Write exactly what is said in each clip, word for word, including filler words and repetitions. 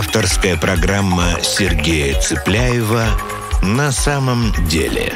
Авторская программа Сергея Цыпляева «На самом деле».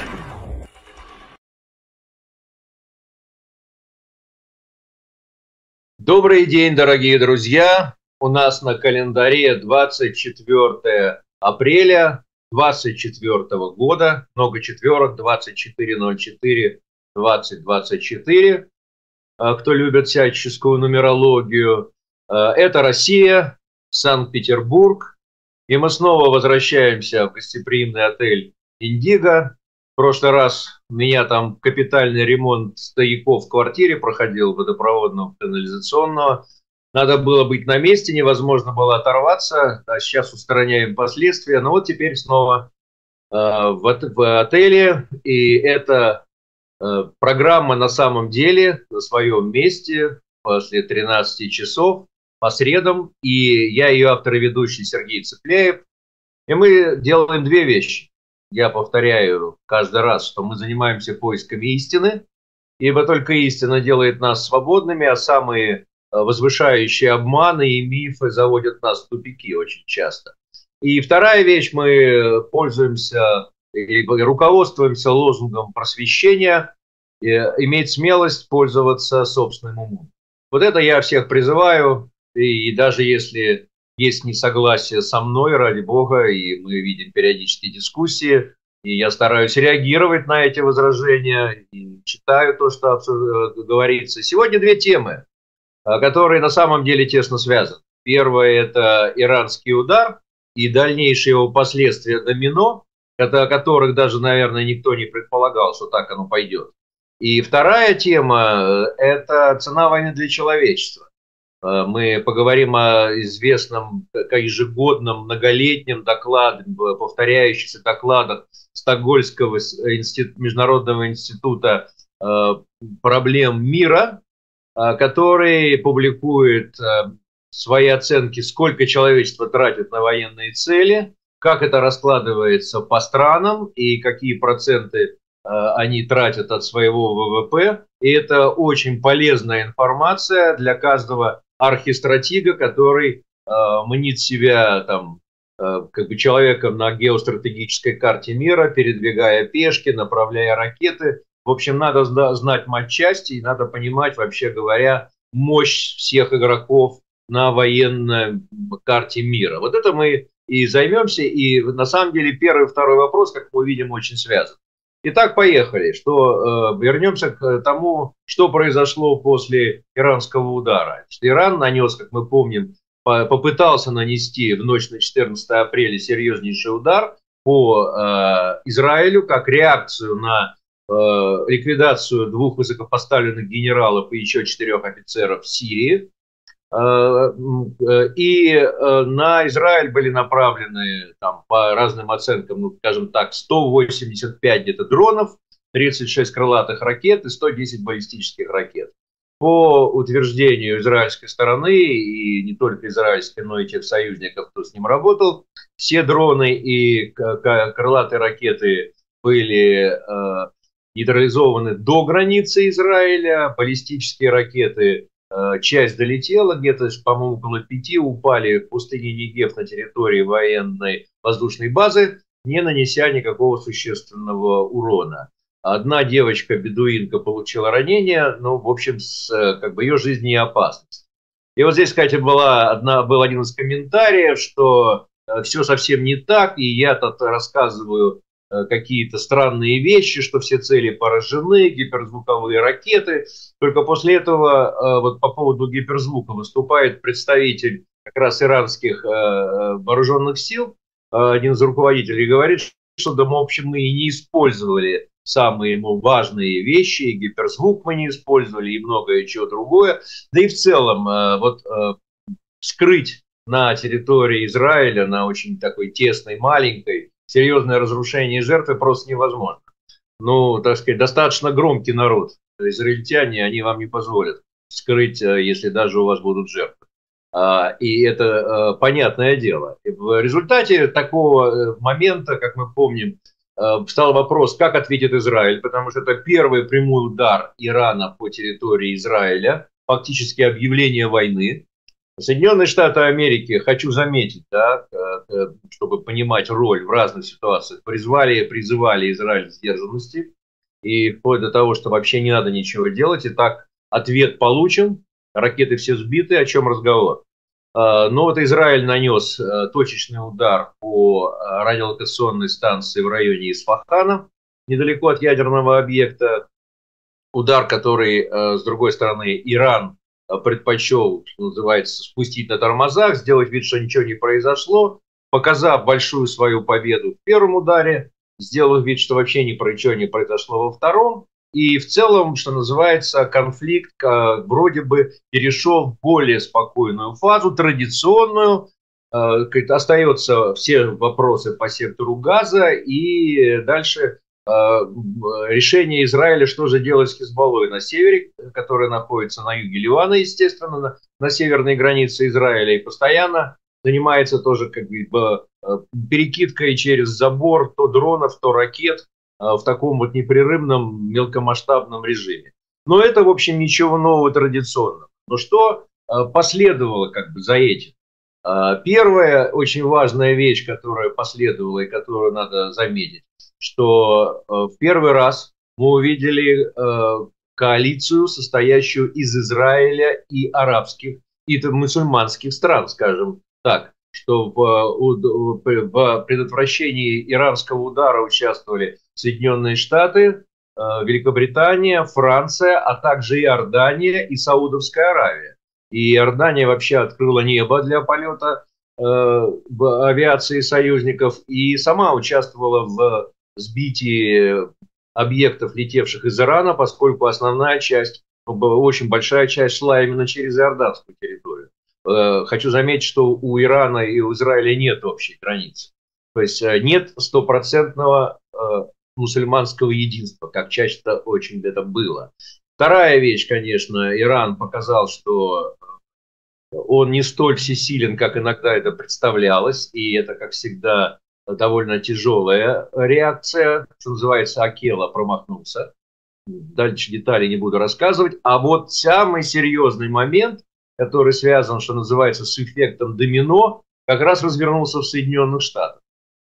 Добрый день, дорогие друзья! У нас на календаре двадцать четвёртое апреля двадцать четвёртого года, много четверок, двадцать четыре ноль четыре двадцать двадцать четыре. Кто любит всяческую нумерологию, это Россия, Санкт-Петербург. И мы снова возвращаемся в гостеприимный отель «Индиго». В прошлый раз у меня там капитальный ремонт стояков в квартире проходил, водопроводного, канализационного. Надо было быть на месте, невозможно было оторваться. А сейчас устраняем последствия. Но вот теперь снова э, в, в отеле. И эта э, программа на самом деле на своем месте после тринадцати часов по средам. И я ее автор и ведущий Сергей Цыпляев. И мы делаем две вещи. Я повторяю каждый раз, что мы занимаемся поисками истины, ибо только истина делает нас свободными, а самые возвышающие обманы и мифы заводят нас в тупики очень часто. И вторая вещь, мы пользуемся и руководствуемся лозунгом просвещения, иметь смелость пользоваться собственным умом. Вот это я всех призываю, и даже если есть несогласие со мной, ради бога, и мы видим периодические дискуссии, и я стараюсь реагировать на эти возражения, и читаю то, что говорится. Сегодня две темы, которые на самом деле тесно связаны. Первое – это иранский удар и дальнейшие его последствия домино, о которых даже, наверное, никто не предполагал, что так оно пойдет. И вторая тема – это цена войны для человечества. Мы поговорим о известном ежегодном многолетнем докладе, повторяющихся докладах Стокгольмского института, Международного института проблем мира, который публикует свои оценки, сколько человечество тратит на военные цели, как это раскладывается по странам и какие проценты они тратят от своего ВВП. И это очень полезная информация для каждого архистратега, который э, мнит себя там, э, как бы человеком на геостратегической карте мира, передвигая пешки, направляя ракеты. В общем, надо знать матчасти и надо понимать, вообще говоря, мощь всех игроков на военной карте мира. Вот это мы и займемся. И на самом деле первый и второй вопрос, как мы увидим, очень связан. Итак, поехали. Что, э, вернемся к тому, что произошло после иранского удара. Иран нанес, как мы помним, по, попытался нанести в ночь на четырнадцатое апреля серьезнейший удар по э, Израилю как реакцию на э, ликвидацию двух высокопоставленных генералов и еще четырех офицеров в Сирии. И на Израиль были направлены там, по разным оценкам, ну, скажем так, сто восемьдесят пять где-то дронов, тридцать шесть крылатых ракет и сто десять баллистических ракет. По утверждению израильской стороны, и не только израильской, но и тех союзников, кто с ним работал, все дроны и крылатые ракеты были э, нейтрализованы до границы Израиля, баллистические ракеты часть долетела, где-то, по-моему, около пяти упали в пустыне Негев на территории военной воздушной базы, не нанеся никакого существенного урона. Одна девочка-бедуинка получила ранение, но, в общем, с, как бы ее жизнь не опасность. И вот здесь, кстати, была одна, был один из комментариев, что все совсем не так, и я тут рассказываю какие-то странные вещи, что все цели поражены, гиперзвуковые ракеты. Только после этого вот по поводу гиперзвука выступает представитель как раз иранских вооруженных сил, один из руководителей, говорит, что да, в общем, мы и не использовали самые ему важные вещи, и гиперзвук мы не использовали, и многое чего другое. Да и в целом вот скрыть на территории Израиля, на очень такой тесной, маленькой, серьезное разрушение и жертвы просто невозможно. Ну, так сказать, достаточно громкий народ. Израильтяне, они вам не позволят скрыть, если даже у вас будут жертвы. И это понятное дело. В результате такого момента, как мы помним, встал вопрос, как ответит Израиль, потому что это первый прямой удар Ирана по территории Израиля, фактически объявление войны. Соединенные Штаты Америки, хочу заметить, да, чтобы понимать роль в разных ситуациях, призвали, призывали Израиль к сдержанности и вплоть до того, что вообще не надо ничего делать. И так ответ получен, ракеты все сбиты, о чем разговор. Но вот Израиль нанес точечный удар по радиолокационной станции в районе Исфахана, недалеко от ядерного объекта. Удар, который, с другой стороны, Иран предпочел, что называется, спустить на тормозах, сделать вид, что ничего не произошло, показав большую свою победу в первом ударе, сделав вид, что вообще ничего не произошло во втором. И в целом, что называется, конфликт вроде бы перешел в более спокойную фазу, традиционную. Остаются все вопросы по сектору Газа, и дальше решение Израиля, что же делать с Хизбаллой на севере, которая находится на юге Ливана, естественно, на, на северной границе Израиля, и постоянно занимается тоже как бы перекидкой через забор то дронов, то ракет в таком вот непрерывном мелкомасштабном режиме. Но это, в общем, ничего нового традиционного. Но что последовало как бы за этим? Первая очень важная вещь, которая последовала и которую надо заметить, что в первый раз мы увидели коалицию, состоящую из Израиля и арабских, и мусульманских стран, скажем так, что в, в предотвращении иранского удара участвовали Соединенные Штаты, Великобритания, Франция, а также Иордания и Саудовская Аравия. И Иордания вообще открыла небо для полета э, авиации союзников и сама участвовала в сбитии объектов, летевших из Ирана, поскольку основная часть, очень большая часть шла именно через иорданскую территорию. Э, хочу заметить, что у Ирана и у Израиля нет общей границы. То есть э, нет стопроцентного э, мусульманского единства, как часто очень это было. Вторая вещь, конечно, Иран показал, что он не столь всесилен, как иногда это представлялось, и это, как всегда, довольно тяжелая реакция, что называется, Акела промахнулся. Дальше детали не буду рассказывать. А вот самый серьезный момент, который связан, что называется, с эффектом домино, как раз развернулся в Соединенных Штатах.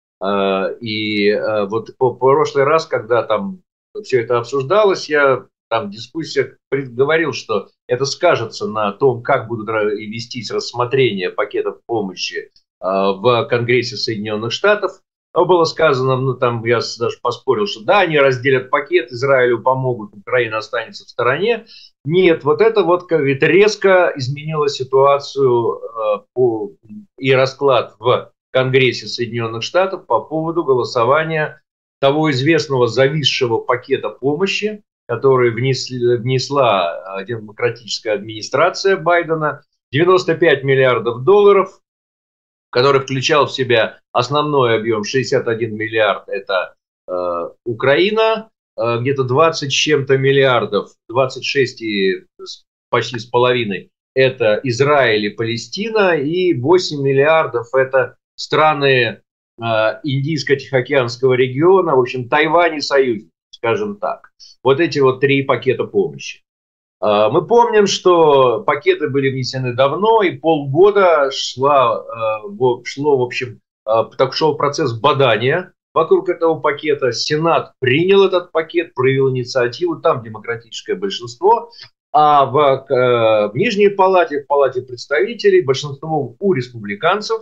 И вот в прошлый раз, когда там все это обсуждалось, я там в дискуссиях говорил, что это скажется на том, как будут вестись рассмотрения пакетов помощи в Конгрессе Соединенных Штатов. Было сказано, ну там я даже поспорил, что да, они разделят пакет, Израилю помогут, Украина останется в стороне. Нет, вот это вот как говорит, резко изменило ситуацию по, и расклад в Конгрессе Соединенных Штатов по поводу голосования того известного зависшего пакета помощи, который внесли, внесла демократическая администрация Байдена, девяносто пять миллиардов долларов, который включал в себя основной объем шестьдесят один миллиард, это э, Украина, э, где-то двадцать с чем-то миллиардов, двадцать шесть и почти с половиной, это Израиль и Палестина, и восемь миллиардов это страны э, Индийско-Тихоокеанского региона, в общем, Тайвань и союзники, скажем так. Вот эти вот три пакета помощи. Мы помним, что пакеты были внесены давно, и полгода шла, шло, в общем, так шел процесс бадания вокруг этого пакета. Сенат принял этот пакет, проявил инициативу, там демократическое большинство, а в, в Нижней палате, в палате представителей, большинство у республиканцев.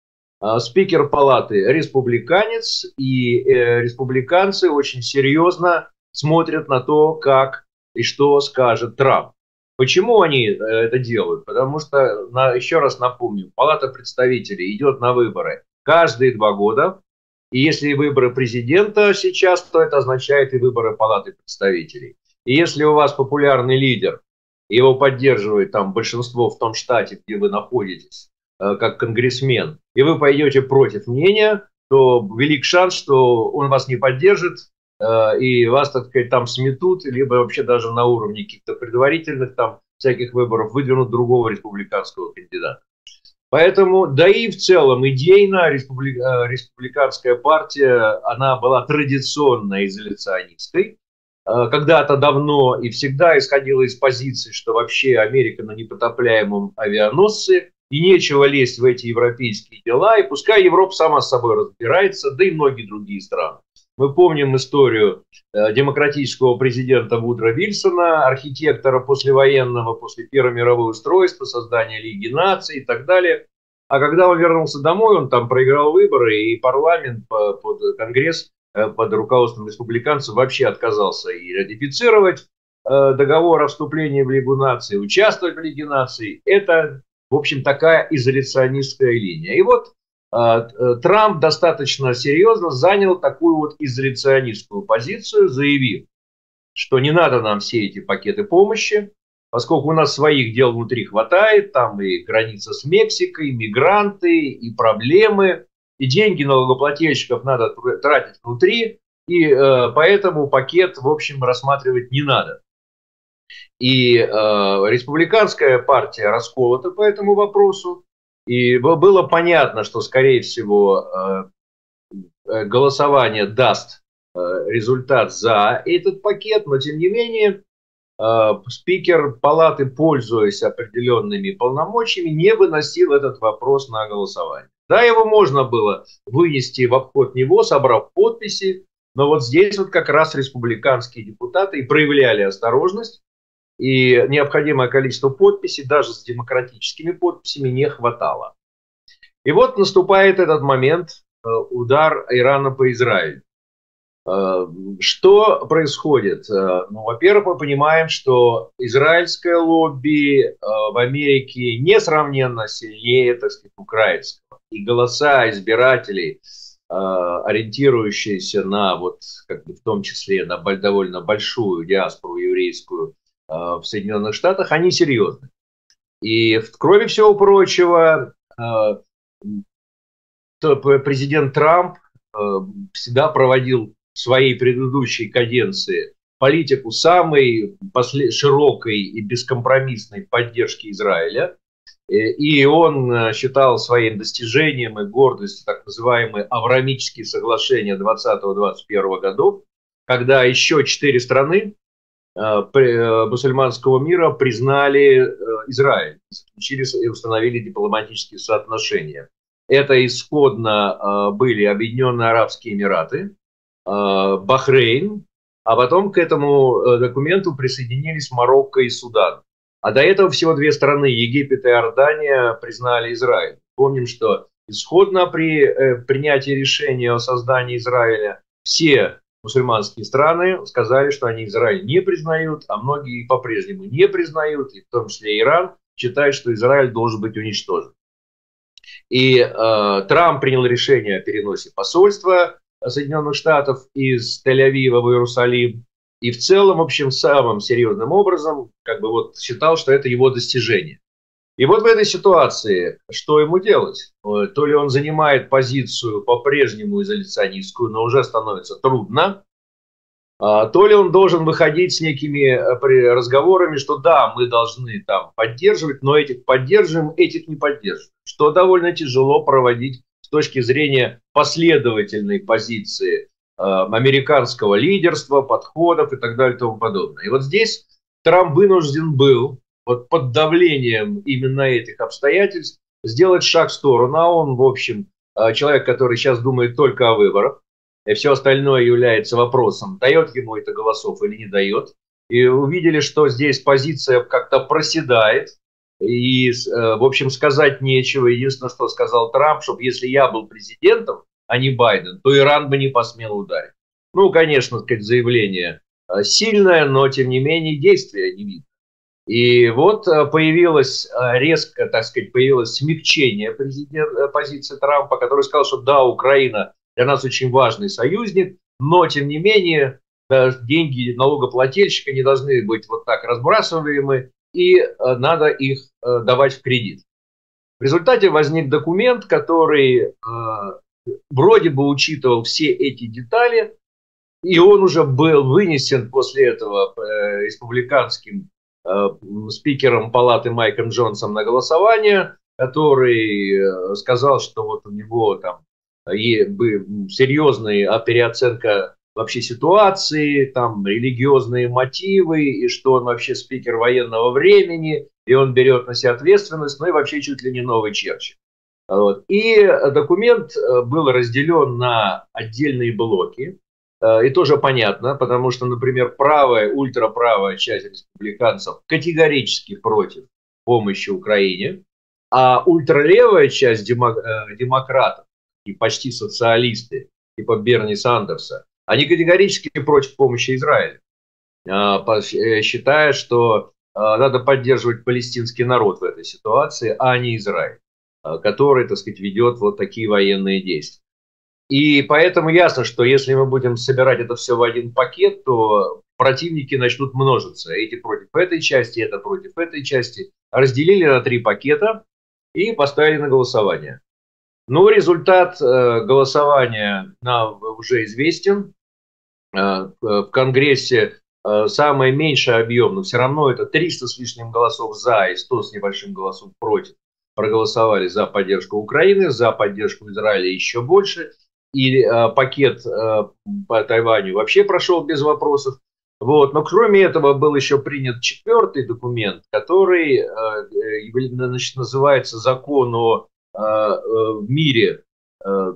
Спикер палаты республиканец, и республиканцы очень серьезно смотрят на то, как и что скажет Трамп. Почему они это делают? Потому что, еще раз напомню, Палата представителей идет на выборы каждые два года. И если выборы президента сейчас, то это означает и выборы Палаты представителей. И если у вас популярный лидер, его поддерживает там большинство в том штате, где вы находитесь, как конгрессмен, и вы пойдете против мнения, то велик шанс, что он вас не поддержит, и вас, так сказать, там сметут, либо вообще даже на уровне каких-то предварительных там всяких выборов выдвинут другого республиканского кандидата. Поэтому, да и в целом идейно республи... республиканская партия, она была традиционно изоляционистской. Когда-то давно и всегда исходила из позиции, что вообще Америка на непотопляемом авианосце, и нечего лезть в эти европейские дела, и пускай Европа сама с собой разбирается, да и многие другие страны. Мы помним историю демократического президента Вудро Вильсона, архитектора послевоенного, после Первой мировой устройства, создания Лиги наций и так далее. А когда он вернулся домой, он там проиграл выборы, и парламент, под Конгресс под руководством республиканцев вообще отказался и ратифицировать договор о вступлении в Лигу наций, участвовать в Лиге наций. Это, в общем, такая изоляционистская линия. И вот Трамп достаточно серьезно занял такую вот изоляционистскую позицию, заявив, что не надо нам все эти пакеты помощи, поскольку у нас своих дел внутри хватает, там и граница с Мексикой, и мигранты, и проблемы, и деньги налогоплательщиков надо тратить внутри, и э, поэтому пакет, в общем, рассматривать не надо. И э, республиканская партия расколота по этому вопросу. И было понятно, что, скорее всего, голосование даст результат за этот пакет, но, тем не менее, спикер палаты, пользуясь определенными полномочиями, не выносил этот вопрос на голосование. Да, его можно было вынести в обход него, собрав подписи, но вот здесь вот как раз республиканские депутаты и проявляли осторожность, и необходимое количество подписей, даже с демократическими подписями, не хватало. И вот наступает этот момент, удар Ирана по Израилю. Что происходит? Ну, во-первых, мы понимаем, что израильское лобби в Америке несравненно сильнее, так сказать, украинского. И голоса избирателей, ориентирующиеся на, вот, как бы в том числе, на довольно большую диаспору еврейскую в Соединенных Штатах, они серьезны. И кроме всего прочего, президент Трамп всегда проводил в своей предыдущей каденции политику самой широкой и бескомпромиссной поддержки Израиля. И он считал своим достижением и гордостью так называемые Авраамические соглашения двадцатого-двадцать первого годов, когда еще четыре страны мусульманского мира признали Израиль, заключили и установили дипломатические соотношения. Это исходно были Объединенные Арабские Эмираты, Бахрейн, а потом к этому документу присоединились Марокко и Судан. А до этого всего две страны, Египет и Иордания, признали Израиль. Помним, что исходно при принятии решения о создании Израиля все мусульманские страны сказали, что они Израиль не признают, а многие по-прежнему не признают, и в том числе Иран считает, что Израиль должен быть уничтожен. И э, Трамп принял решение о переносе посольства Соединенных Штатов из Тель-Авива в Иерусалим. И в целом, в общем, самым серьезным образом как бы вот считал, что это его достижение. И вот в этой ситуации что ему делать? То ли он занимает позицию по-прежнему изоляционистскую, но уже становится трудно, то ли он должен выходить с некими разговорами, что да, мы должны там поддерживать, но этих поддерживаем, этих не поддерживаем. Что довольно тяжело проводить с точки зрения последовательной позиции американского лидерства, подходов и так далее и тому подобное. И вот здесь Трамп вынужден был вот под давлением именно этих обстоятельств сделать шаг в сторону. А он, в общем, человек, который сейчас думает только о выборах, и все остальное является вопросом, дает ему это голосов или не дает. И увидели, что здесь позиция как-то проседает, и, в общем, сказать нечего. Единственное, что сказал Трамп, чтобы если я был президентом, а не Байден, то Иран бы не посмел ударить. Ну, конечно, сказать, заявление сильное, но, тем не менее, действия не видно. И вот появилось резко, так сказать, появилось смягчение позиции Трампа, который сказал, что да, Украина для нас очень важный союзник, но, тем не менее, деньги налогоплательщика не должны быть вот так разбрасываемы, и надо их давать в кредит. В результате возник документ, который вроде бы учитывал все эти детали, и он уже был вынесен после этого республиканским спикером палаты Майком Джонсом на голосование, который сказал, что вот у него там серьезная переоценка вообще ситуации, там религиозные мотивы, и что он вообще спикер военного времени, и он берет на себя ответственность, ну и вообще чуть ли не новый Черчилль. Вот. И документ был разделен на отдельные блоки. И тоже понятно, потому что, например, правая, ультраправая часть республиканцев категорически против помощи Украине, а ультралевая часть демократов и почти социалисты, типа Берни Сандерса, они категорически против помощи Израилю, считая, что надо поддерживать палестинский народ в этой ситуации, а не Израиль, который, так сказать, ведет вот такие военные действия. И поэтому ясно, что если мы будем собирать это все в один пакет, то противники начнут множиться. Эти против этой части, это против этой части. Разделили на три пакета и поставили на голосование. Ну, результат э, голосования нам уже известен. Э, в Конгрессе э, самый меньший объем, но все равно это триста с лишним голосов за и сто с небольшим голосов против. Проголосовали за поддержку Украины, за поддержку Израиля еще больше. И э, пакет э, по Тайваню вообще прошел без вопросов. Вот. Но кроме этого был еще принят четвертый документ, который э, значит, называется «Закон о э, э, мире э,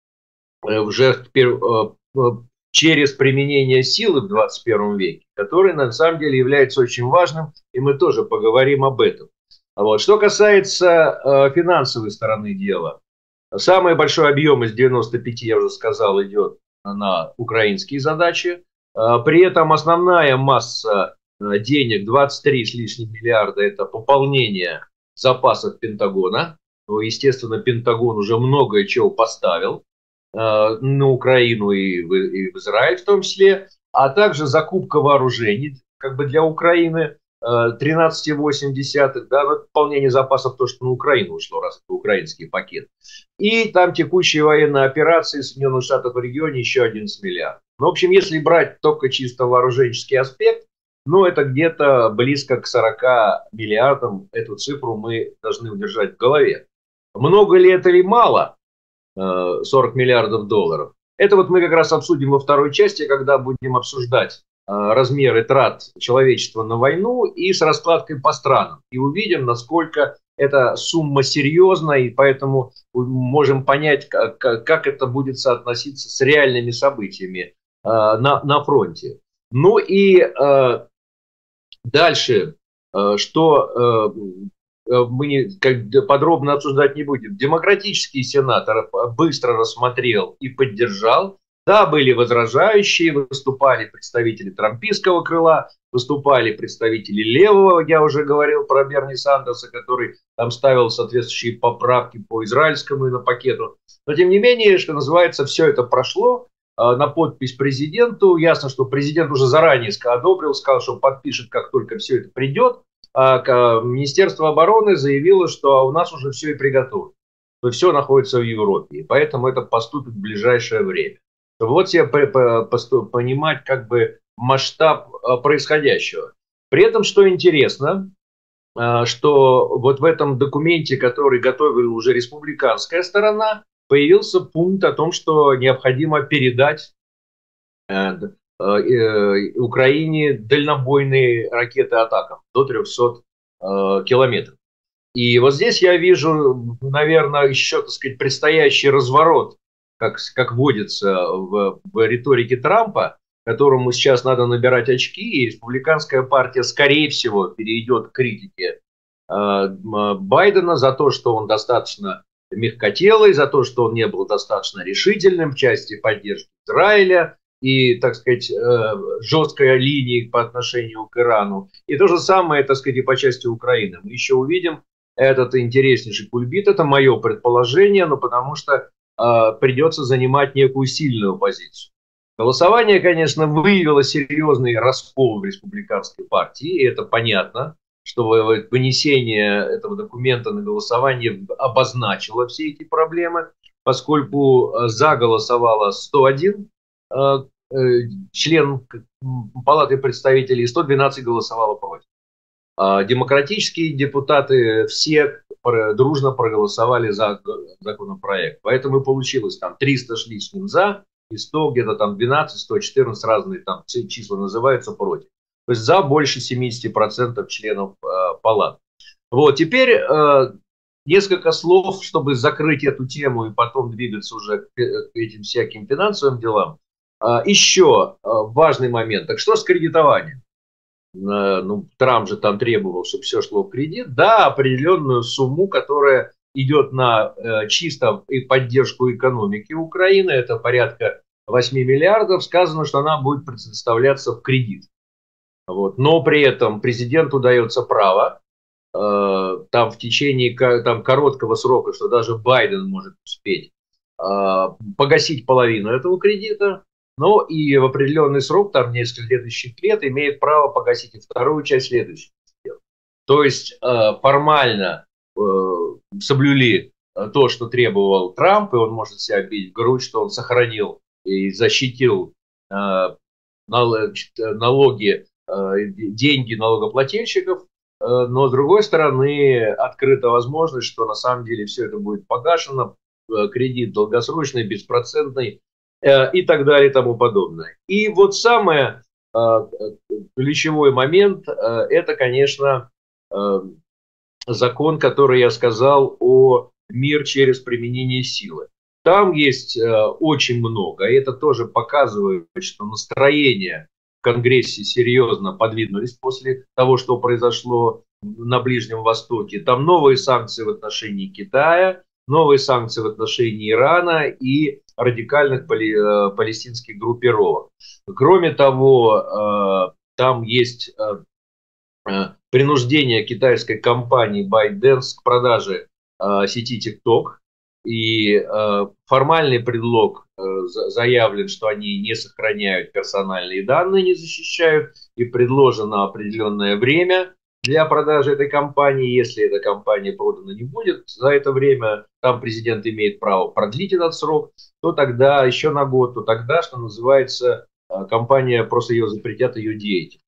уже теперь, э, через применение силы в двадцать первом веке», который на самом деле является очень важным, и мы тоже поговорим об этом. Вот. Что касается э, финансовой стороны дела, самый большой объем из девяноста пяти, я уже сказал, идет на украинские задачи. При этом основная масса денег, двадцать три с лишним миллиарда, это пополнение запасов Пентагона. Ну, естественно, Пентагон уже многое чего поставил на Украину и в, и в Израиль в том числе, а также закупка вооружений как бы для Украины. тринадцать целых восемь десятых, да, пополнение запасов, то, что на Украину ушло, раз это украинский пакет. И там текущие военные операции Соединенных Штатов в регионе еще одиннадцать миллиардов. Ну, в общем, если брать только чисто вооруженческий аспект, ну, это где-то близко к сорока миллиардам. Эту цифру мы должны удержать в голове. Много ли это или мало? сорок миллиардов долларов. Это вот мы как раз обсудим во второй части, когда будем обсуждать размеры трат человечества на войну и с раскладкой по странам. И увидим, насколько эта сумма серьезна, и поэтому можем понять, как, как это будет соотноситься с реальными событиями э, на, на фронте. Ну и э, дальше, э, что э, мы не, как, подробно обсуждать не будем. Демократический сенатор быстро рассмотрел и поддержал. Да, были возражающие, выступали представители трампистского крыла, выступали представители левого, я уже говорил про Берни Сандерса, который там ставил соответствующие поправки по израильскому и на пакету. Но тем не менее, что называется, все это прошло э, на подпись президенту. Ясно, что президент уже заранее одобрил, сказал, что подпишет, как только все это придет. А Министерство обороны заявило, что у нас уже все и приготовлено. То есть все находится в Европе, и поэтому это поступит в ближайшее время. Вот себе понимать как бы масштаб происходящего. При этом, что интересно, что вот в этом документе, который готовила уже республиканская сторона, появился пункт о том, что необходимо передать Украине дальнобойные ракеты «Атакам» до трехсот километров. И вот здесь я вижу, наверное, еще, так сказать, предстоящий разворот, как, как водится в, в риторике Трампа, которому сейчас надо набирать очки, и республиканская партия, скорее всего, перейдет к критике э, Байдена за то, что он достаточно мягкотелый, за то, что он не был достаточно решительным в части поддержки Израиля и, так сказать, э, жесткой линии по отношению к Ирану. И то же самое, так сказать, и по части Украины. Мы еще увидим этот интереснейший кульбит. Это мое предположение, но потому что придется занимать некую сильную позицию. Голосование, конечно, выявило серьезный раскол в республиканской партии, и это понятно, что вынесение этого документа на голосование обозначило все эти проблемы, поскольку за голосовало сто один член Палаты представителей, сто двенадцать голосовало против. Демократические депутаты все дружно проголосовали за законопроект. Поэтому и получилось там триста с лишним за, и сто, где-то там двенадцать, сто четырнадцать, разные там числа называются, против. То есть за больше семидесяти процентов членов э, палат. Вот, теперь э, несколько слов, чтобы закрыть эту тему и потом двигаться уже к, к этим всяким финансовым делам. Э, еще э, важный момент. Так что с кредитованием? Э, ну, Трамп же там требовал, чтобы все шло в кредит. Да, определенную сумму, которая идет на э, чисто и поддержку экономики Украины, это порядка восьми миллиардов, сказано, что она будет предоставляться в кредит. Вот. Но при этом президенту дается право э, там в течение там, короткого срока, что даже Байден может успеть, э, погасить половину этого кредита, но и в определенный срок, там несколько следующих лет, имеет право погасить и вторую часть следующих лет. То есть э, формально э, соблюли то, что требовал Трамп, и он может себя бить в грудь, что он сохранил и защитил э, налоги, деньги налогоплательщиков, но с другой стороны открыта возможность, что на самом деле все это будет погашено, кредит долгосрочный, беспроцентный и так далее и тому подобное. И вот самый ключевой момент, это, конечно, закон, который я сказал, о мир через применение силы. Там есть очень много, и это тоже показывает, что настроение в Конгрессе серьезно подвинулись после того, что произошло на Ближнем Востоке. Там новые санкции в отношении Китая, новые санкции в отношении Ирана и радикальных пали, палестинских группировок. Кроме того, там есть принуждение китайской компании ByteDance к продаже сети TikTok. И э, формальный предлог э, заявлен, что они не сохраняют персональные данные, не защищают, и предложено определенное время для продажи этой компании. Если эта компания продана не будет за это время, там президент имеет право продлить этот срок, то тогда еще на год, то тогда, что называется, э, компания, просто ее запретят, ее деятельность.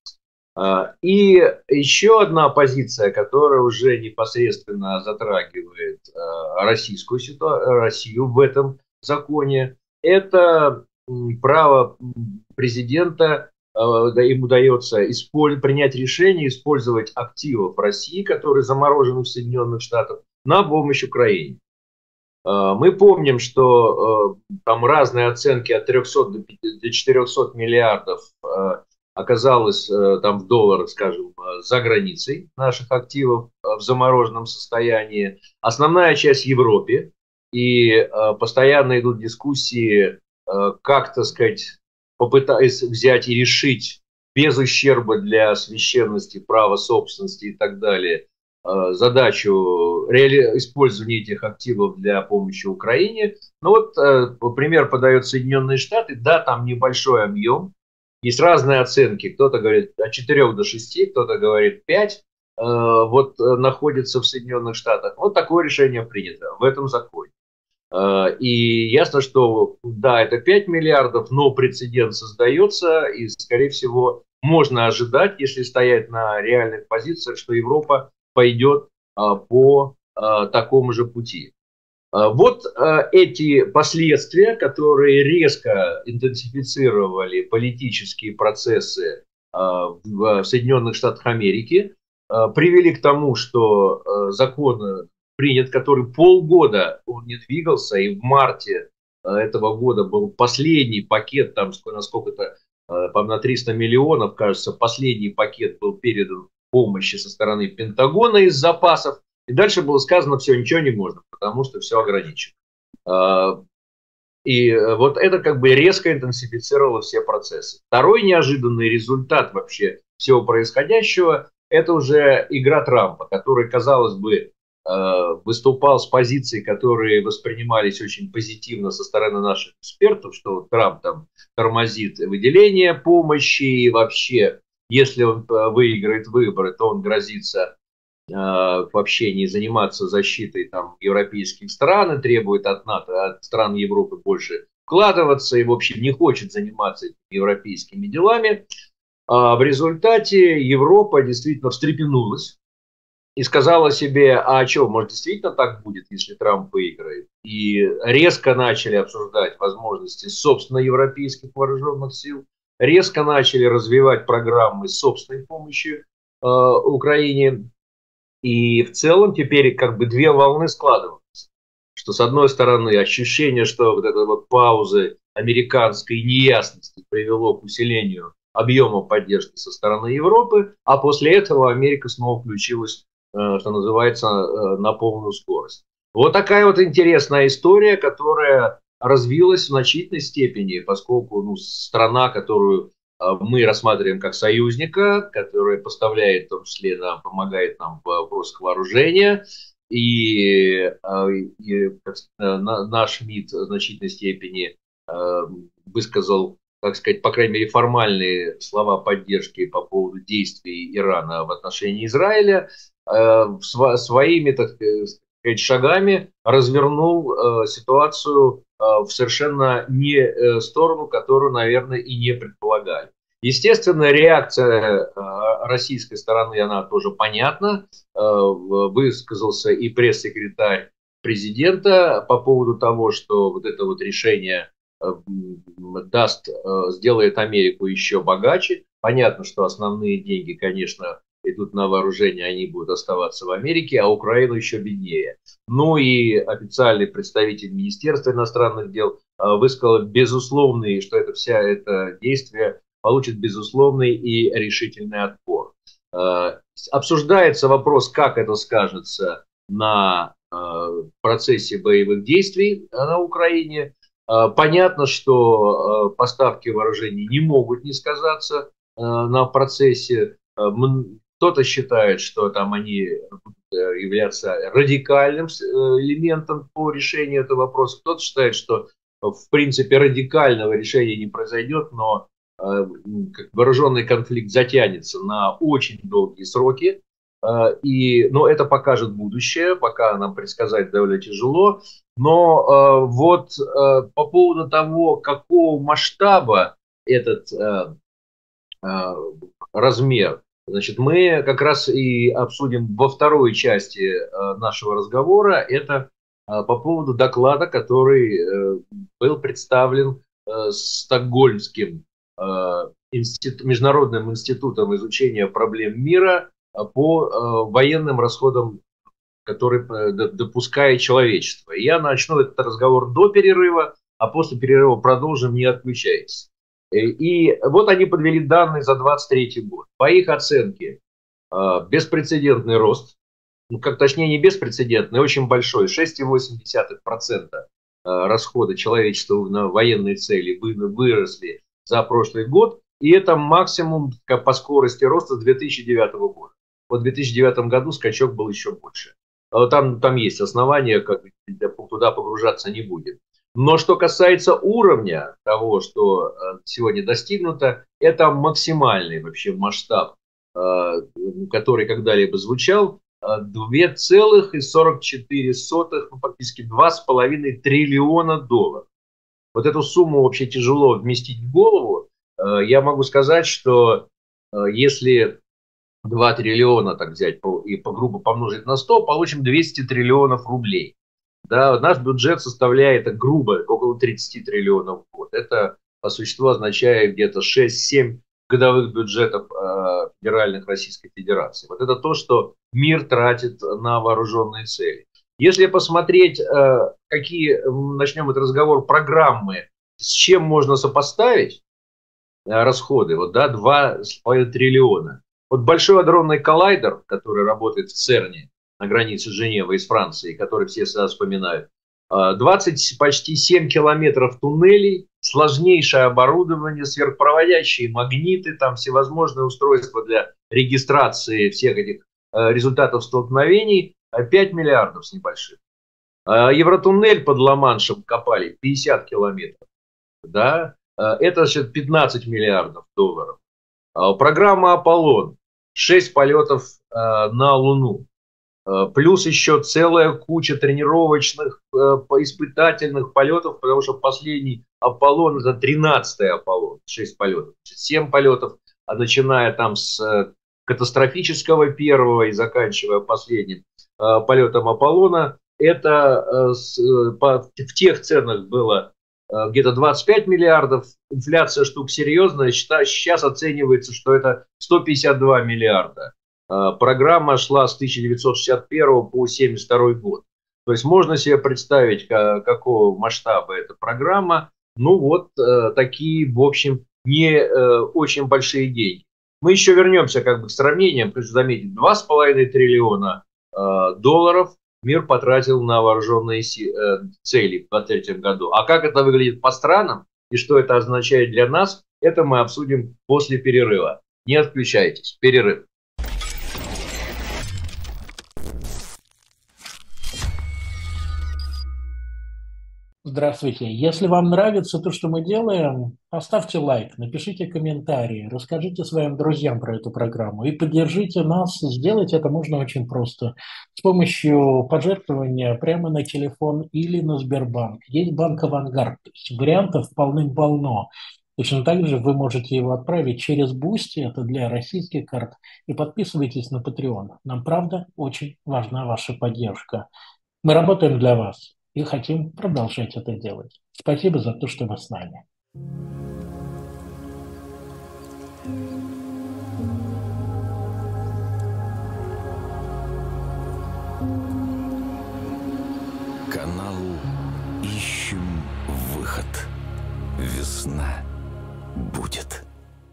И еще одна позиция, которая уже непосредственно затрагивает российскую ситуацию, Россию в этом законе, это право президента, ему дается принять решение использовать активы России, которые заморожены в Соединенных Штатах, на помощь Украине. Мы помним, что там разные оценки от трёхсот до четырёхсот миллиардов оказалось там в долларах, скажем, за границей наших активов в замороженном состоянии. Основная часть в Европе. И э, постоянно идут дискуссии, э, как, так сказать, попытаясь взять и решить без ущерба для священности, права собственности и так далее, э, задачу реали- использования этих активов для помощи Украине. Ну вот, э, пример подает Соединенные Штаты. Да, там небольшой объем. Есть разные оценки. Кто-то говорит от четырёх до шести, кто-то говорит пять. Э, вот э, находится в Соединенных Штатах. Вот такое решение принято в этом законе. Э, и ясно, что да, это пять миллиардов, но прецедент создается. И, скорее всего, можно ожидать, если стоять на реальных позициях, что Европа пойдет э, по э, такому же пути. Вот э, эти последствия, которые резко интенсифицировали политические процессы э, в Соединенных Штатах Америки, э, привели к тому, что э, закон принят, который полгода он не двигался, и в марте э, этого года был последний пакет, там насколько-то, э, на триста миллионов, кажется, последний пакет был передан помощи со стороны Пентагона из запасов. И дальше было сказано, все, ничего не можно, потому что все ограничено. И вот это как бы резко интенсифицировало все процессы. Второй неожиданный результат вообще всего происходящего – это уже игра Трампа, который, казалось бы, выступал с позиций, которые воспринимались очень позитивно со стороны наших экспертов, что Трамп там тормозит выделение помощи, и вообще, если он выиграет выборы, то он грозится вообще не заниматься защитой там европейских стран и требует от НАТО, от стран Европы больше вкладываться и, в общем, не хочет заниматься европейскими делами. А в результате Европа действительно встрепенулась. и сказала себе, а что, может, действительно так будет, если Трамп выиграет? И резко начали обсуждать возможности собственно европейских вооруженных сил, резко начали развивать программы собственной помощи э, Украине. И в целом теперь как бы две волны складываются. Что с одной стороны ощущение, что вот эта вот пауза американской неясности привело к усилению объема поддержки со стороны Европы, а после этого Америка снова включилась, что называется, на полную скорость. Вот такая вот интересная история, которая развилась в значительной степени, поскольку ну, страна, которую мы рассматриваем как союзника, которая поставляет, в том числе, нам, помогает нам в вопросах вооружения, и, и наш МИД в значительной степени высказал, так сказать, по крайней мере, формальные слова поддержки по поводу действий Ирана в отношении Израиля, своими, так сказать, шагами развернул ситуацию в совершенно не сторону, которую, наверное, и не предполагали. Естественно, реакция российской стороны, она тоже понятна. Высказался и пресс-секретарь президента по поводу того, что вот это вот решение даст, сделает Америку еще богаче. Понятно, что основные деньги, конечно, идут на вооружение, они будут оставаться в Америке, а Украину еще беднее. Ну и официальный представитель Министерства иностранных дел высказал безусловный, что это вся это действие получит безусловный и решительный отпор. Обсуждается вопрос, как это скажется на процессе боевых действий на Украине. Понятно, что поставки вооружений не могут не сказаться на процессе. Кто-то считает, что там они будут являться радикальным элементом по решению этого вопроса. Кто-то считает, что в принципе радикального решения не произойдет, но вооруженный конфликт затянется на очень долгие сроки. И, но это покажет будущее, пока нам предсказать довольно тяжело. Но вот по поводу того, какого масштаба этот размер, значит, мы как раз и обсудим во второй части нашего разговора. Это по поводу доклада, который был представлен Стокгольмским институт, Международным институтом изучения проблем мира по военным расходам, которые допускает человечество. Я начну этот разговор до перерыва, а после перерыва продолжим, не отключаясь. И вот они подвели данные за двадцать третий год. По их оценке, беспрецедентный рост, ну, как точнее не беспрецедентный, очень большой, шесть целых восемь десятых процента расхода человечества на военные цели выросли за прошлый год. И это максимум по скорости роста с две тысячи девятого года. В две тысячи девятом году скачок был еще больше. Там, там есть основания, как туда погружаться не будем. Но что касается уровня того, что сегодня достигнуто, это максимальный вообще масштаб, который когда-либо звучал. две целых сорок четыре сотых, ну, практически два с половиной триллиона долларов. Вот эту сумму вообще тяжело вместить в голову. Я могу сказать, что если два триллиона так взять и по грубо помножить на сто, получим двести триллионов рублей. Да, наш бюджет составляет грубо около тридцать триллионов в год. Это по существу означает где-то шесть-семь годовых бюджетов э, федеральных Российской Федерации. Вот это то, что мир тратит на вооруженные цели. Если посмотреть, э, какие, начнем этот разговор, программы, с чем можно сопоставить э, расходы, вот, да, два с половиной триллиона. Вот большой адронный коллайдер, который работает в ЦЕРНе на границе Женевы и с Францией, который все всегда вспоминают, двадцать почти семь километров туннелей, сложнейшее оборудование, сверхпроводящие магниты, там всевозможные устройства для регистрации всех этих результатов столкновений, пять миллиардов с небольшим. Евротуннель под Ла-Маншем копали пятьдесят километров, да, это пятнадцать миллиардов долларов. Программа «Аполлон», шесть полетов на Луну. Плюс еще целая куча тренировочных, испытательных полетов, потому что последний Аполлон — это тринадцатый Аполлон, шесть полетов, семь полетов, начиная там с катастрофического первого и заканчивая последним полетом Аполлона, это в тех ценах было где-то двадцать пять миллиардов, инфляция штук серьезная, сейчас оценивается, что это сто пятьдесят два миллиарда. Программа шла с тысяча девятьсот шестьдесят первого по семьдесят второй год. То есть можно себе представить, какого масштаба эта программа. Ну вот такие, в общем, не очень большие деньги. Мы еще вернемся как бы к сравнениям. Хочу заметить, два с половиной триллиона долларов мир потратил на вооруженные цели в двадцать третьем году. А как это выглядит по странам и что это означает для нас, это мы обсудим после перерыва. Не отключайтесь. Перерыв. Здравствуйте. Если вам нравится то, что мы делаем, поставьте лайк, напишите комментарии, расскажите своим друзьям про эту программу и поддержите нас. Сделать это можно очень просто. С помощью пожертвования прямо на телефон или на Сбербанк. Есть банк «Авангард». То есть вариантов полным-полно. Точно так же вы можете его отправить через Boosty, это для российских карт, и подписывайтесь на Patreon. Нам, правда, очень важна ваша поддержка. Мы работаем для вас и хотим продолжать это делать. Спасибо за то, что вы с нами. Каналу ищем выход. Весна будет.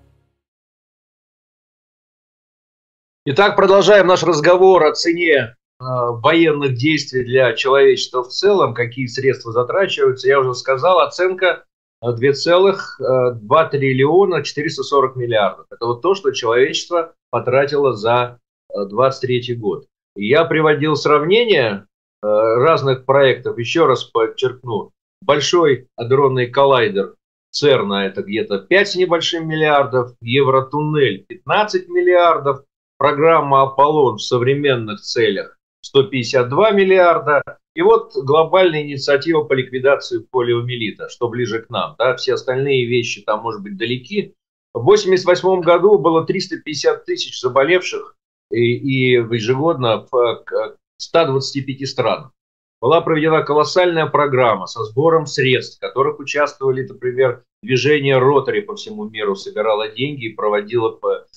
Итак, продолжаем наш разговор о цене военных действий для человечества в целом, какие средства затрачиваются. Я уже сказал, оценка два целых два триллиона четыреста сорок миллиардов. Это вот то, что человечество потратило за двадцать третий год. И я приводил сравнение разных проектов. Еще раз подчеркну. Большой адронный коллайдер ЦЕРНа это где-то пять с небольшим миллиардов, Евротуннель пятнадцать миллиардов, программа Аполлон в современных целях сто пятьдесят два миллиарда. И вот глобальная инициатива по ликвидации полиомиелита, что ближе к нам. Да? Все остальные вещи там, может быть, далеки. В восемьдесят восьмом году было триста пятьдесят тысяч заболевших и, и ежегодно в ста двадцати пяти странах. Была проведена колоссальная программа со сбором средств, в которых участвовали, например, движение Ротари по всему миру, собирало деньги и проводило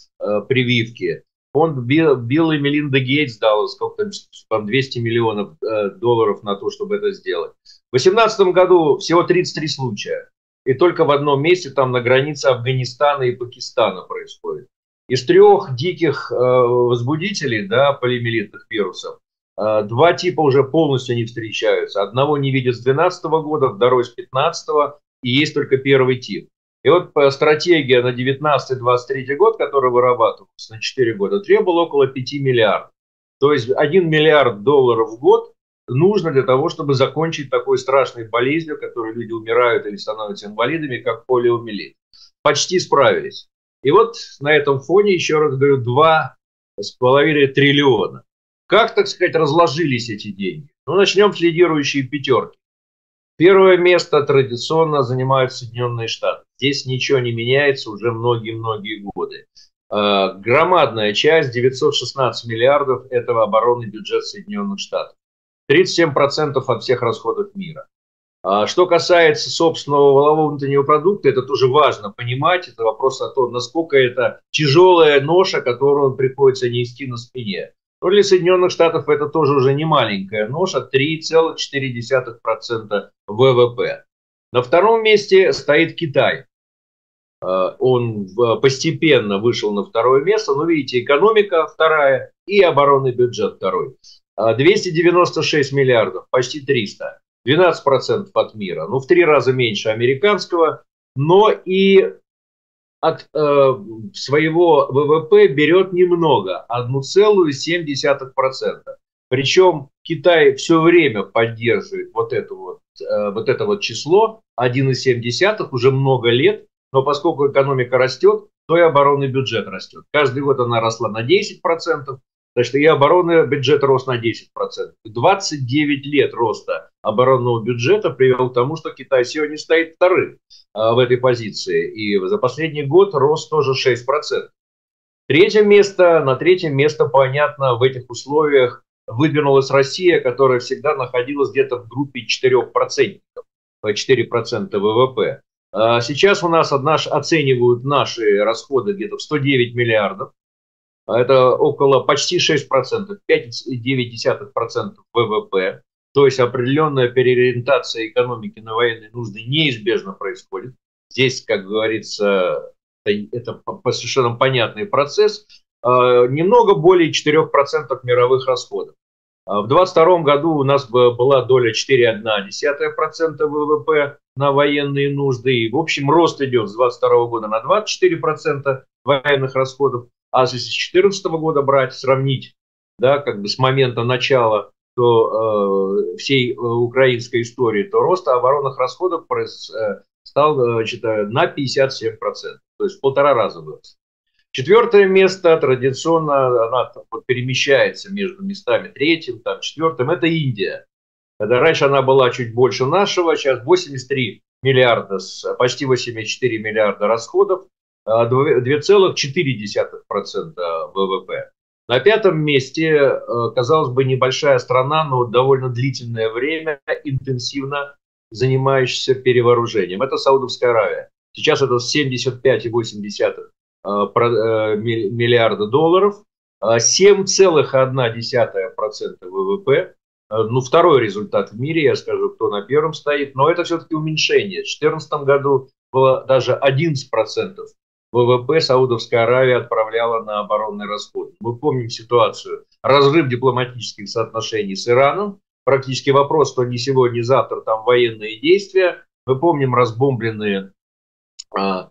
прививки. Фонд Билл и Мелинда Гейтс дал сколько там двести миллионов долларов на то, чтобы это сделать. В две тысячи восемнадцатом году всего тридцать три случая. И только в одном месте, там на границе Афганистана и Пакистана происходит. Из трех диких э, возбудителей, да, полиомиелитных вирусов, э, два типа уже полностью не встречаются. Одного не видят с две тысячи двенадцатого года, второй с две тысячи пятнадцатого, и есть только первый тип. И вот стратегия на девятнадцатый — двадцать третий год, которая вырабатывалась на четыре года, требовала около пяти миллиардов. То есть один миллиард долларов в год нужно для того, чтобы закончить такой страшной болезнью, которой люди умирают или становятся инвалидами, как полиомиелит. Почти справились. И вот на этом фоне, еще раз говорю, два с половиной триллиона. Как, так сказать, разложились эти деньги? Ну, начнем с лидирующей пятерки. Первое место традиционно занимают Соединенные Штаты. Здесь ничего не меняется уже многие-многие годы. Э, громадная часть, девятьсот шестнадцать миллиардов, этого оборонный бюджет Соединенных Штатов. тридцать семь процентов от всех расходов мира. А что касается собственного валового внутреннего продукта, это тоже важно понимать. Это вопрос о том, насколько это тяжелая ноша, которую приходится нести на спине. Но для Соединенных Штатов это тоже уже не маленькая ноша, три целых четыре десятых процента вэ вэ пэ. На втором месте стоит Китай. Он постепенно вышел на второе место, но видите, экономика вторая и оборонный бюджет второй. двести девяносто шесть миллиардов, почти триста, двенадцать процентов от мира, ну в три раза меньше американского, но и от э, своего вэ вэ пэ берет немного, одна целая семь десятых процента. Причем Китай все время поддерживает вот это вот, э, вот это вот число, одна целая семь десятых, уже много лет, но поскольку экономика растет, то и оборонный бюджет растет. Каждый год она росла на десять процентов, так что и оборонный бюджет рос на десять процентов. двадцать девять лет роста оборонного бюджета привел к тому, что Китай сегодня стоит вторым а, в этой позиции. И за последний год рост тоже шесть процентов. Третье место, на третьем место, понятно, в этих условиях выдвинулась Россия, которая всегда находилась где-то в группе четырёх процентов, четыре процента ВВП. Сейчас у нас наш, оценивают наши расходы где-то в сто девять миллиардов. Это около почти шесть процентов, пять целых девять десятых процента ВВП. То есть определенная переориентация экономики на военные нужды неизбежно происходит. Здесь, как говорится, это совершенно понятный процесс. Немного более четырёх процентов мировых расходов. В двадцать втором году у нас была доля четыре целых одна десятая процента ВВП на военные нужды. И, в общем, рост идет с двадцать второго года на двадцать четыре процента военных расходов. А если с две тысячи четырнадцатого года брать, сравнить, да, как бы с момента начала то, э, всей украинской истории, то рост оборонных расходов стал, значит, на пятьдесят семь процентов. То есть в полтора раза вырос. Четвертое место традиционно она вот перемещается между местами третьим, там, четвертым. Это Индия. Это раньше она была чуть больше нашего, сейчас восемьдесят три миллиарда, почти восемьдесят четыре миллиарда расходов, две целых четыре десятых процента ВВП. На пятом месте, казалось бы, небольшая страна, но довольно длительное время интенсивно занимающаяся перевооружением. Это Саудовская Аравия. Сейчас это семьдесят пять целых восемь десятых миллиарда долларов, семь целых одна десятая процента ВВП. Ну, второй результат в мире, я скажу, кто на первом стоит, но это все-таки уменьшение. В две тысячи четырнадцатом году было даже одиннадцать процентов ВВП Саудовская Аравия отправляла на оборонные расходы. Мы помним ситуацию, разрыв дипломатических соотношений с Ираном, практически вопрос, что ни сегодня, ни завтра там военные действия. Мы помним разбомбленные а,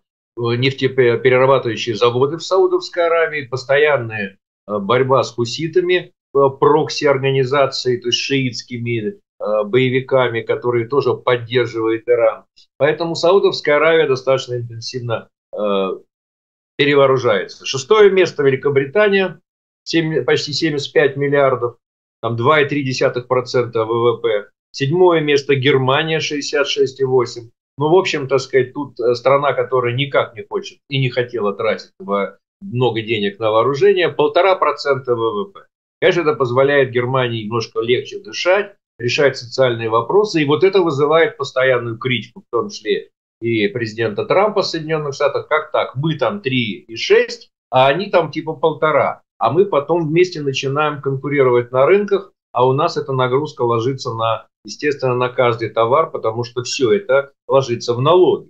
нефтеперерабатывающие заводы в Саудовской Аравии, постоянная а, борьба с хуситами, а, прокси-организацией, то есть шиитскими а, боевиками, которые тоже поддерживают Иран. Поэтому Саудовская Аравия достаточно интенсивно а, перевооружается. Шестое место Великобритания, семь, почти семьдесят пять миллиардов, там два целых три десятых процента ВВП. Седьмое место Германия, шестьдесят шесть целых восемь десятых процента. Ну, в общем, так сказать, тут страна, которая никак не хочет и не хотела тратить много денег на вооружение, полтора процента ВВП. Конечно, это позволяет Германии немножко легче дышать, решать социальные вопросы, и вот это вызывает постоянную критику, в том числе и президента Трампа в Соединенных Штатах. Как так? Мы там три и шесть, а они там типа полтора. А мы потом вместе начинаем конкурировать на рынках, а у нас эта нагрузка ложится на, естественно, на каждый товар, потому что все это ложится в налоги.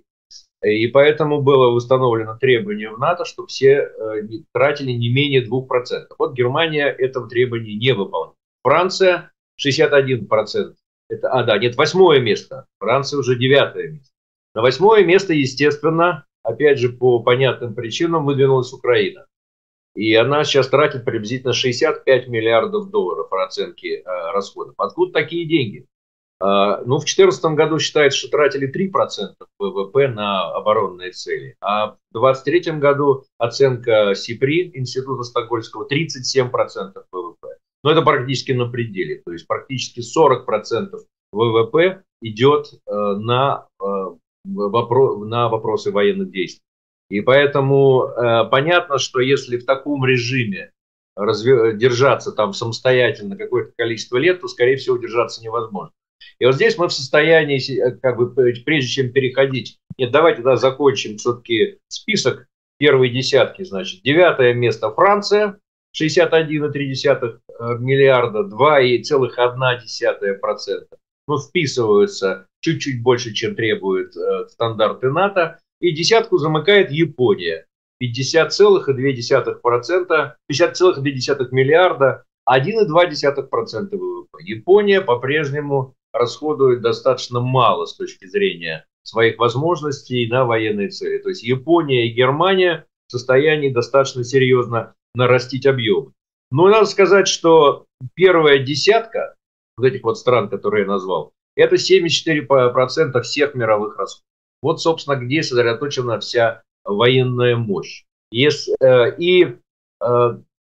И поэтому было установлено требование в НАТО, чтобы все э, тратили не менее двух процентов. Вот Германия этого требования не выполняет. Франция шестьдесят один процент. Это, а, да, нет, восьмое место. Франция уже девятое место. На восьмое место, естественно, опять же, по понятным причинам выдвинулась Украина. И она сейчас тратит приблизительно шестьдесят пять миллиардов долларов по оценке э, расходов. Откуда такие деньги? Э, ну, в две тысячи четырнадцатом году считается, что тратили три процента ВВП на оборонные цели. А в две тысячи двадцать третьем году оценка СИПРИ, Института Стокгольмского, тридцать семь процентов ВВП. Но это практически на пределе. То есть практически сорок процентов ВВП идет э, на, э, вопро- на вопросы военных действий. И поэтому э, понятно, что если в таком режиме разве, держаться там самостоятельно какое-то количество лет, то, скорее всего, держаться невозможно. И вот здесь мы в состоянии, как бы, прежде чем переходить, нет, давайте да, закончим все-таки список первой десятки. Значит, девятое место Франция, шестьдесят один целых три десятых миллиарда, два целых одна десятая процента. Ну, вписываются чуть-чуть больше, чем требуют э, стандарты НАТО. И десятку замыкает Япония. пятьдесят целых две десятых процента, пятьдесят целых две десятых миллиарда, один целых две десятых процента ВВП. Япония по-прежнему расходует достаточно мало с точки зрения своих возможностей на военные цели. То есть Япония и Германия в состоянии достаточно серьезно нарастить объемы. Но надо сказать, что первая десятка вот этих вот стран, которые я назвал, это семьдесят четыре процента всех мировых расходов. Вот, собственно, где сосредоточена вся военная мощь. Если, э, и э,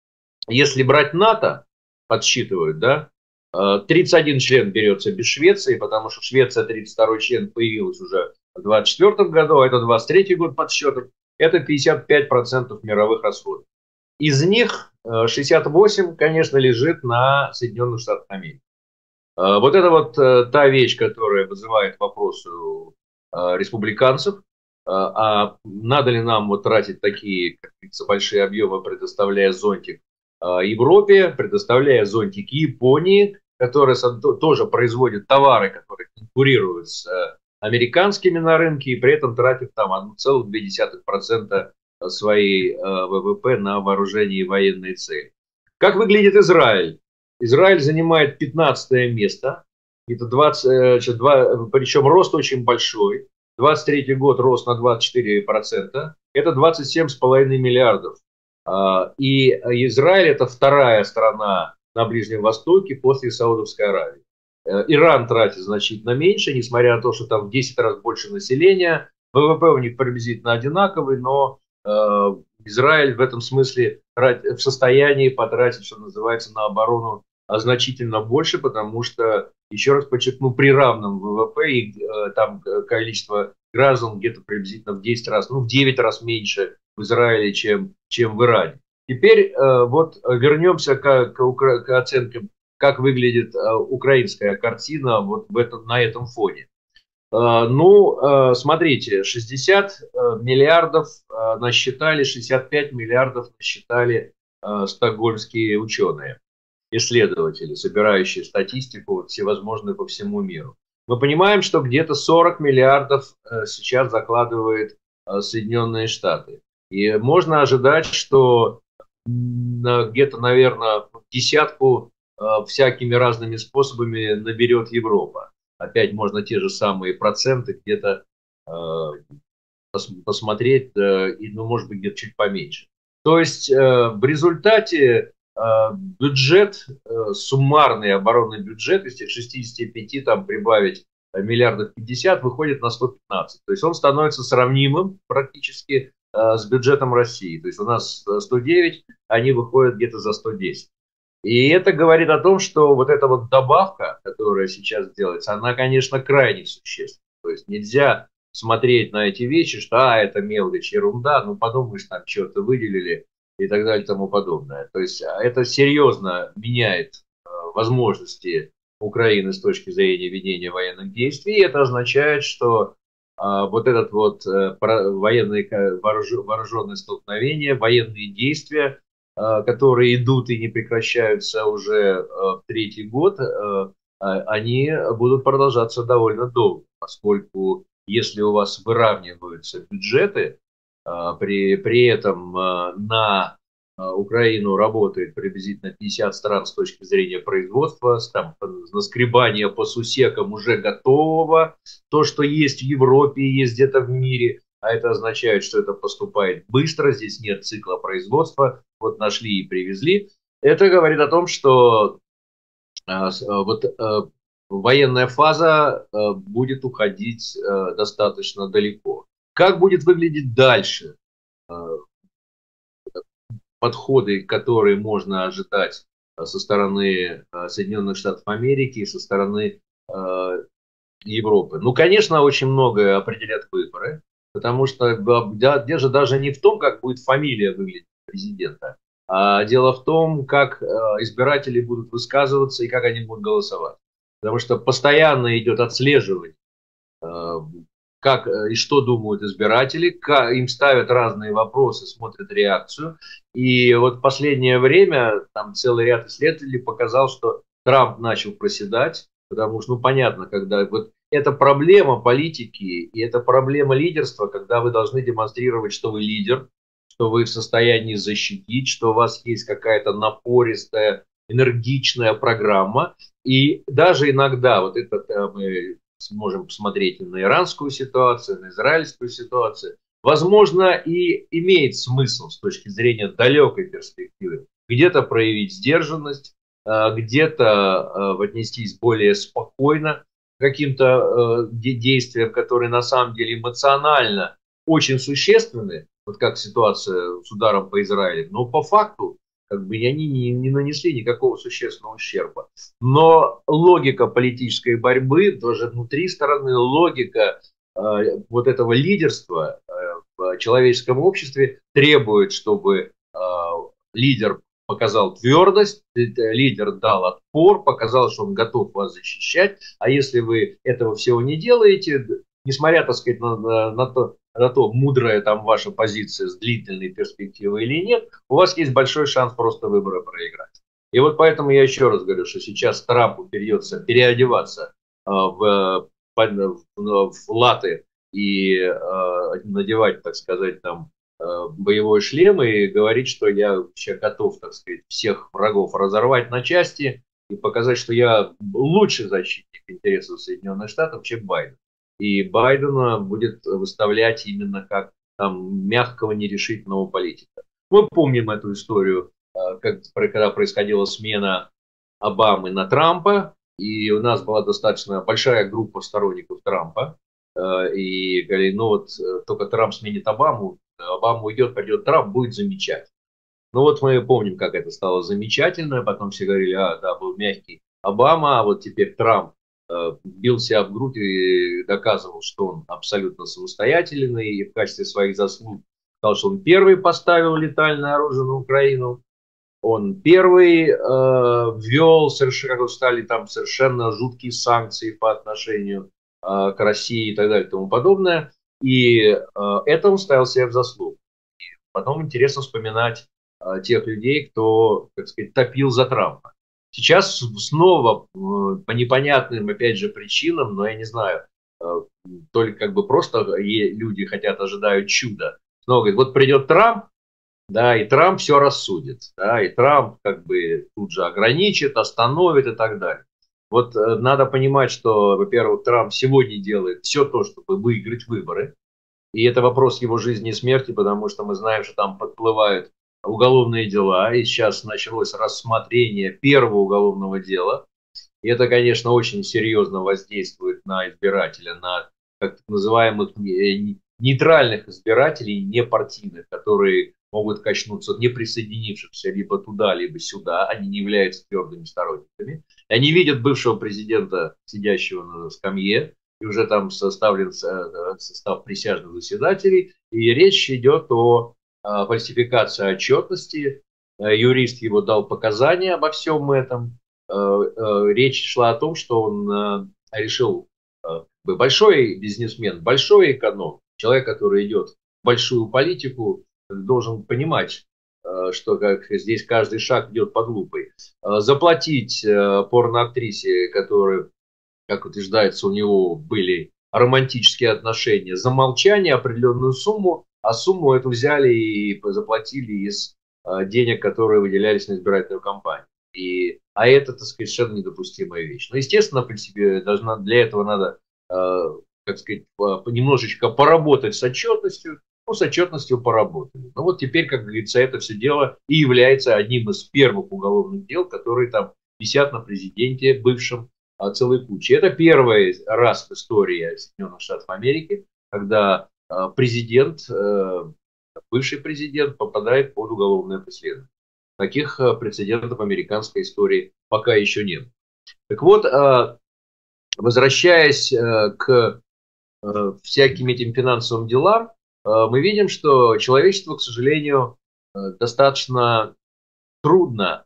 если брать НАТО, подсчитывают, да, э, тридцать один член берется без Швеции, потому что Швеция тридцать второй член появилась уже в двадцать четвёртом году, а это двадцать третий год подсчетов, это пятьдесят пять процентов мировых расходов. Из них шестьдесят восемь, конечно, лежит на Соединенных Штатах Америки. Вот это вот та вещь, которая вызывает вопросы у республиканцев. А надо ли нам вот тратить такие, как говорится, большие объемы, предоставляя зонтик Европе, предоставляя зонтик Японии, которая тоже производит товары, которые конкурируют с американскими на рынке, и при этом тратит там одна целая две десятых процента своей ВВП на вооружение и военные цели. Как выглядит Израиль? Израиль занимает пятнадцатое место, это двадцать, два, причем рост очень большой. двадцать третий год рост на двадцать четыре процента, это двадцать семь с половиной миллиардов. И Израиль это вторая страна на Ближнем Востоке после Саудовской Аравии. Иран тратит значительно меньше, несмотря на то, что там в десять раз больше населения. ВВП у них приблизительно одинаковый, но Израиль в этом смысле в состоянии потратить, что называется, на оборону значительно больше, потому что, еще раз подчеркну, при равном ВВП и э, там количество граждан где-то приблизительно в десять раз, ну в девять раз меньше в Израиле, чем, чем в Иране. Теперь э, вот вернемся к, к, к оценкам, как выглядит э, украинская картина вот в этом, на этом фоне. Э, ну, э, смотрите, шестьдесят миллиардов э, насчитали, шестьдесят пять миллиардов насчитали э, стокгольмские ученые, исследователи, собирающие статистику вот, всевозможную по всему миру. Мы понимаем, что где-то сорок миллиардов э, сейчас закладывает э, Соединенные Штаты. И можно ожидать, что э, где-то, наверное, десятку э, всякими разными способами наберет Европа. Опять можно те же самые проценты где-то э, пос посмотреть, э, и, ну, может быть, где-то чуть поменьше. То есть э, в результате бюджет, суммарный оборонный бюджет, из шестидесяти пяти там прибавить миллиардов пятьдесят, выходит на сто пятнадцать. То есть он становится сравнимым практически с бюджетом России. То есть у нас сто девять, они выходят где-то за сто десять. И это говорит о том, что вот эта вот добавка, которая сейчас делается, она, конечно, крайне существенна. То есть нельзя смотреть на эти вещи, что а, это мелочь, ерунда, ну подумаешь, там что-то выделили и так далее и тому подобное. То есть это серьезно меняет э, возможности Украины с точки зрения ведения военных действий. И это означает, что э, вот этот вот э, военные вооруж, вооруженные столкновения, военные действия, э, которые идут и не прекращаются уже э, в третий год, э, они будут продолжаться довольно долго, поскольку если у вас выравниваются бюджеты, При, при этом на Украину работает приблизительно пятьдесят стран с точки зрения производства, там, наскребание по сусекам уже готового, то, что есть в Европе и есть где-то в мире, а это означает, что это поступает быстро, здесь нет цикла производства, вот нашли и привезли. Это говорит о том, что вот военная фаза будет уходить достаточно далеко. Как будет выглядеть дальше подходы, которые можно ожидать со стороны Соединенных Штатов Америки и со стороны Европы? Ну, конечно, очень многое определят выборы, потому что дело даже не в том, как будет фамилия выглядеть президента, а дело в том, как избиратели будут высказываться и как они будут голосовать. Потому что постоянно идет отслеживание, как и что думают избиратели, как, им ставят разные вопросы, смотрят реакцию. И вот в последнее время там целый ряд исследователей показал, что Трамп начал проседать, потому что, ну, понятно, когда вот это проблема политики и это проблема лидерства, когда вы должны демонстрировать, что вы лидер, что вы в состоянии защитить, что у вас есть какая-то напористая, энергичная программа. И даже иногда, вот это мы сможем посмотреть на иранскую ситуацию, на израильскую ситуацию, возможно, и имеет смысл с точки зрения далекой перспективы где-то проявить сдержанность, где-то отнестись более спокойно к каким-то действиям, которые на самом деле эмоционально очень существенны, вот как ситуация с ударом по Израилю, но по факту как бы они не, не нанесли никакого существенного ущерба. Но логика политической борьбы, тоже внутри страны, логика э, вот этого лидерства э, в человеческом обществе требует, чтобы э, лидер показал твердость, лидер дал отпор, показал, что он готов вас защищать. А если вы этого всего не делаете, несмотря, так сказать, на, на, на, то, на то, мудрая там ваша позиция с длительной перспективой или нет, у вас есть большой шанс просто выборы проиграть. И вот поэтому я еще раз говорю, что сейчас Трампу придется переодеваться э, в, в, в латы и э, надевать, так сказать, там э, боевой шлем и говорить, что я вообще готов, так сказать, всех врагов разорвать на части и показать, что я лучший защитник интересов Соединенных Штатов, чем Байден. И Байдена будет выставлять именно как там мягкого, нерешительного политика. Мы помним эту историю, как, когда происходила смена Обамы на Трампа, и у нас была достаточно большая группа сторонников Трампа, и говорили, ну вот только Трамп сменит Обаму, Обама уйдет, придет Трамп, будет замечательно. Ну вот мы помним, как это стало замечательно, потом все говорили, а, да, был мягкий Обама, а вот теперь Трамп э, бил себя в грудь и доказывал, что он абсолютно самостоятельный, и в качестве своих заслуг сказал, что он первый поставил летальное оружие на Украину, он первый э, ввел, совершенно, как стали там совершенно жуткие санкции по отношению э, к России и так далее и тому подобное. И э, это он ставил себя в заслугу. И потом интересно вспоминать э, тех людей, кто, так сказать, топил за Трампа. Сейчас снова э, по непонятным, опять же, причинам, но я не знаю, э, только как бы просто люди хотят, ожидают чуда. Снова говорят, вот придет Трамп, да, и Трамп все рассудит, да, и Трамп как бы тут же ограничит, остановит и так далее. Вот э, надо понимать, что, во-первых, Трамп сегодня делает все то, чтобы выиграть выборы, и это вопрос его жизни и смерти, потому что мы знаем, что там подплывают уголовные дела, и сейчас началось рассмотрение первого уголовного дела, и это, конечно, очень серьезно воздействует на избирателя, на так называемых нейтральных избирателей, непартийных, которые могут качнуться, не присоединившихся либо туда, либо сюда. Они не являются твердыми сторонниками. Они видят бывшего президента, сидящего на скамье, и уже там составлен состав присяжных заседателей. И речь идет о фальсификации отчетности. Юрист его дал показания обо всем этом. Речь шла о том, что он решил, большой бизнесмен, большой эконом, человек, который идет в большую политику, должен понимать, что как здесь каждый шаг идет под лупой. Заплатить порноактрисе, которая, как утверждается, у него были романтические отношения, за молчание определенную сумму, а сумму эту взяли и заплатили из денег, которые выделялись на избирательную кампанию. И, а это, так сказать, совершенно недопустимая вещь. Но, естественно, в принципе, должна, для этого надо, как сказать, немножечко поработать с отчетностью. Ну, с отчетностью поработали. Ну вот теперь, как говорится, это все дело и является одним из первых уголовных дел, которые там висят на президенте бывшем а, целой кучей. Это первый раз в истории Соединенных Штатов Америки, когда а, президент, а, бывший президент попадает под уголовное преследование. Таких а, прецедентов в американской истории пока еще нет. Так вот, а, возвращаясь а, к а, всяким этим финансовым делам, мы видим, что человечество, к сожалению, достаточно трудно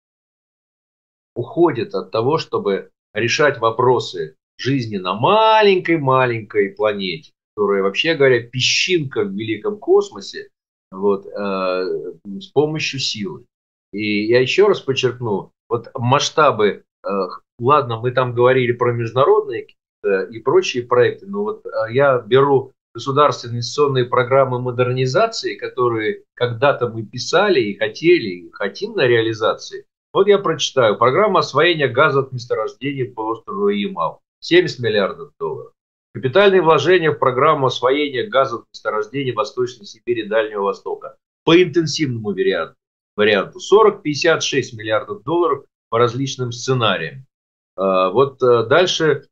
уходит от того, чтобы решать вопросы жизни на маленькой-маленькой планете, которая, вообще говоря, песчинка в великом космосе, вот, э, с помощью силы. И я еще раз подчеркну, вот масштабы, э, ладно, мы там говорили про международные и прочие проекты, но вот я беру государственные инвестиционные программы модернизации, которые когда-то мы писали и хотели, и хотим на реализации. Вот я прочитаю. Программа освоения газа от месторождений полуострова Ямал. семьдесят миллиардов долларов. Капитальные вложения в программу освоения газа от месторождений Восточной Сибири и Дальнего Востока. По интенсивному варианту. варианту сорок — пятьдесят шесть миллиардов долларов по различным сценариям. Вот дальше.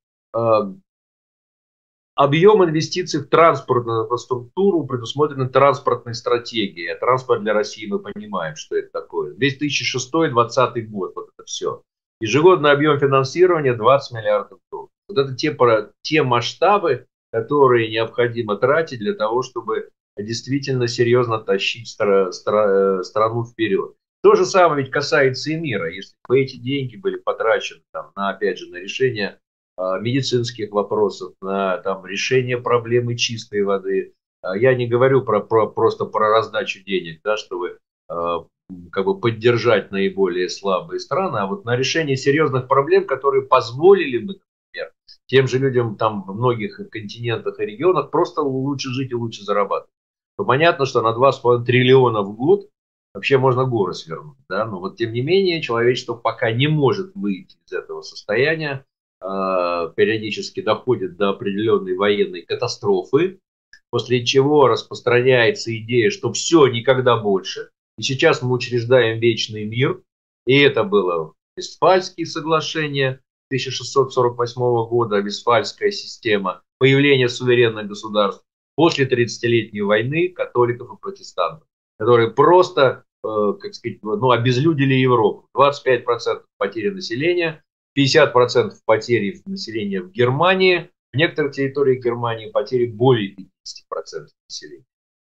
Объем инвестиций в транспортную инфраструктуру предусмотрен транспортной стратегией. А транспорт для России мы понимаем, что это такое. две тысячи шестой — две тысячи двадцатый год. Вот это все. Ежегодный объем финансирования двадцать миллиардов долларов. Вот это те, те масштабы, которые необходимо тратить для того, чтобы действительно серьезно тащить стра, стра, страну вперед. То же самое ведь касается и мира. Если бы эти деньги были потрачены там, на, опять же, на решение а, медицинских вопросов, на там, решение проблемы чистой воды, а, я не говорю про, про, просто про раздачу денег, да, чтобы а, как бы поддержать наиболее слабые страны, а вот на решение серьезных проблем, которые позволили бы, например, тем же людям там в многих континентах и регионах просто лучше жить и лучше зарабатывать. То понятно, что на два с половиной триллиона в год вообще можно горы свернуть, да, но вот тем не менее человечество пока не может выйти из этого состояния, э, периодически доходит до определенной военной катастрофы, после чего распространяется идея, что все, никогда больше, и сейчас мы учреждаем вечный мир, и это было Вестфальские соглашения тысяча шестьсот сорок восьмого года, Вестфальская система, появление суверенных государств после тридцатилетней войны католиков и протестантов, которые просто, э, как сказать, ну, обезлюдили Европу. двадцать пять процентов потери населения, пятьдесят процентов потери населения в Германии, в некоторых территориях Германии потери более пятьдесят процентов населения.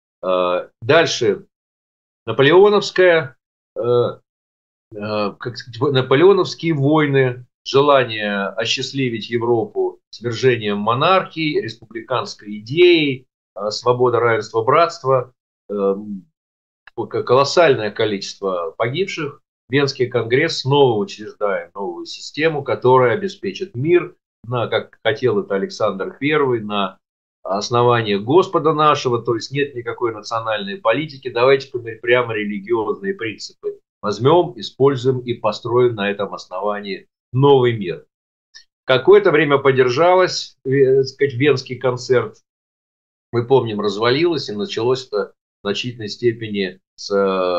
Э, дальше наполеоновская, э, э, как сказать, наполеоновские войны, желание осчастливить Европу свержением монархии, республиканской идеей, э, свобода, равенство, братство, э, колоссальное количество погибших. Венский конгресс снова учреждает новую систему, которая обеспечит мир, на, как хотел это Александр Первый, на основании Господа нашего, то есть нет никакой национальной политики, давайте-ка мы прямо религиозные принципы возьмем, используем и построим на этом основании новый мир. Какое-то время поддержалось, так сказать, Венский концерт, мы помним, развалилось, и началось это в значительной степени с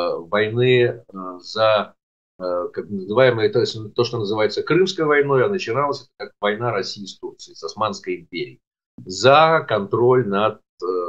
войны за, как называемое, то, то, что называется Крымской войной, а начиналась это как война России с Турцией, с Османской империей, за контроль над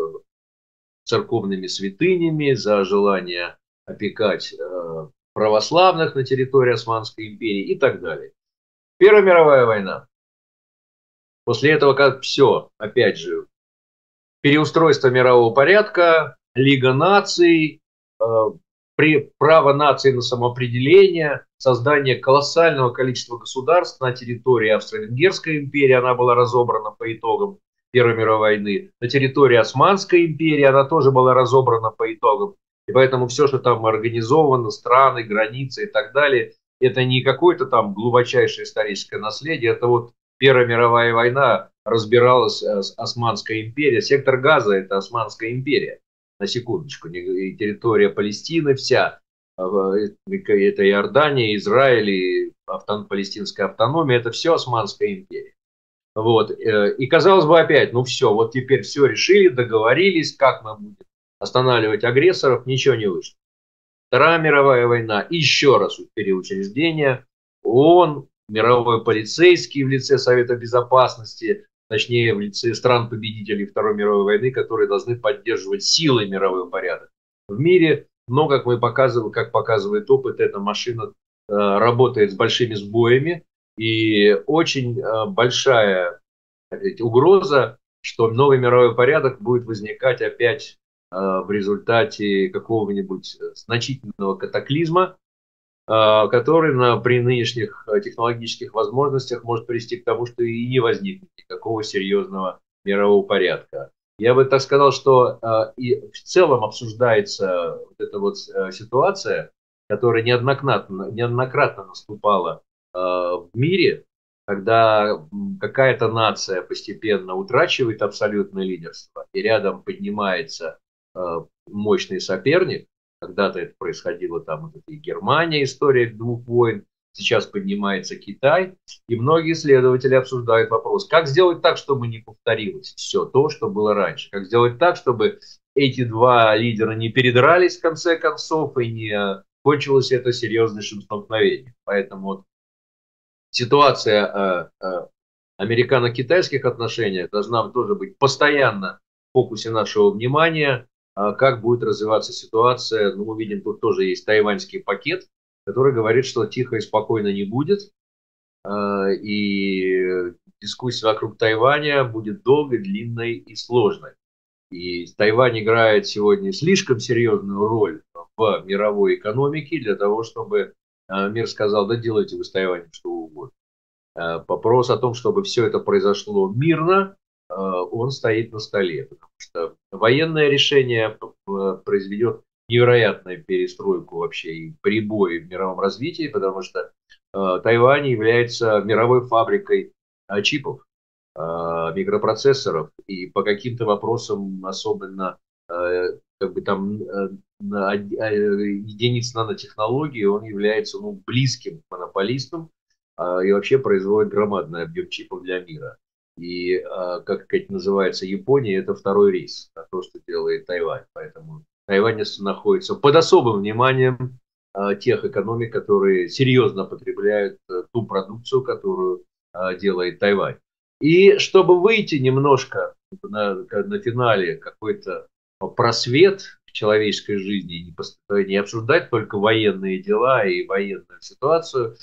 церковными святынями, за желание опекать православных на территории Османской империи и так далее. Первая мировая война. После этого как все, опять же, переустройство мирового порядка, Лига наций, э, при, право наций на самоопределение, создание колоссального количества государств на территории Австро-Венгерской империи, она была разобрана по итогам Первой мировой войны, на территории Османской империи она тоже была разобрана по итогам, и поэтому все, что там организовано, страны, границы и так далее, это не какое-то там глубочайшее историческое наследие, это вот Первая мировая война разбиралась с Османской империей. Сектор Газа – это Османская империя, на секундочку. И территория Палестины вся, это Иордания, Израиль, и автон, палестинская автономия – это все Османская империя. Вот. И казалось бы опять, ну все, вот теперь все решили, договорились, как мы будем останавливать агрессоров, ничего не вышло. Вторая мировая война, еще раз переучреждение, ООН, мировой полицейский в лице Совета Безопасности, точнее в лице стран-победителей Второй мировой войны, которые должны поддерживать силой мировой порядок в мире. Но, как мы показываем, как показывает опыт, эта машина э, работает с большими сбоями, и очень э, большая, так сказать, угроза, что новый мировой порядок будет возникать опять э, в результате какого-нибудь значительного катаклизма, который на, при нынешних технологических возможностях может привести к тому, что и не возникнет никакого серьезного мирового порядка. Я бы так сказал, что э, и в целом обсуждается вот эта вот э, ситуация, которая неоднократно, неоднократно наступала э, в мире, когда какая-то нация постепенно утрачивает абсолютное лидерство, и рядом поднимается э, мощный соперник. Когда-то это происходило там, вот это и Германия, история двух войн, сейчас поднимается Китай, и многие исследователи обсуждают вопрос, как сделать так, чтобы не повторилось все то, что было раньше, как сделать так, чтобы эти два лидера не передрались в конце концов и не кончилось это серьезнейшим столкновением. Поэтому вот ситуация э, э, американо-китайских отношениях должна тоже быть постоянно в фокусе нашего внимания. Как будет развиваться ситуация, ну, мы видим, тут тоже есть тайваньский пакет, который говорит, что тихо и спокойно не будет, и дискуссия вокруг Тайваня будет долгой, длинной и сложной. И Тайвань играет сегодня слишком серьезную роль в в мировой экономике для того, чтобы мир сказал, да делайте вы с Тайванем что угодно. Вопрос о том, чтобы все это произошло мирно, он стоит на столе, потому что военное решение произведет невероятную перестройку вообще и прибой в мировом развитии, потому что Тайвань является мировой фабрикой чипов, микропроцессоров, и по каким-то вопросам, особенно как бы там единиц нанотехнологий, он является ну, близким монополистом и вообще производит громадный объем чипов для мира. И, как это называется, Япония – это второй рейс на то, что делает Тайвань. Поэтому Тайвань находится под особым вниманием тех экономик, которые серьезно потребляют ту продукцию, которую делает Тайвань. И чтобы выйти немножко на, на финале какой-то просвет в человеческой жизни, не, не обсуждать только военные дела и военную ситуацию,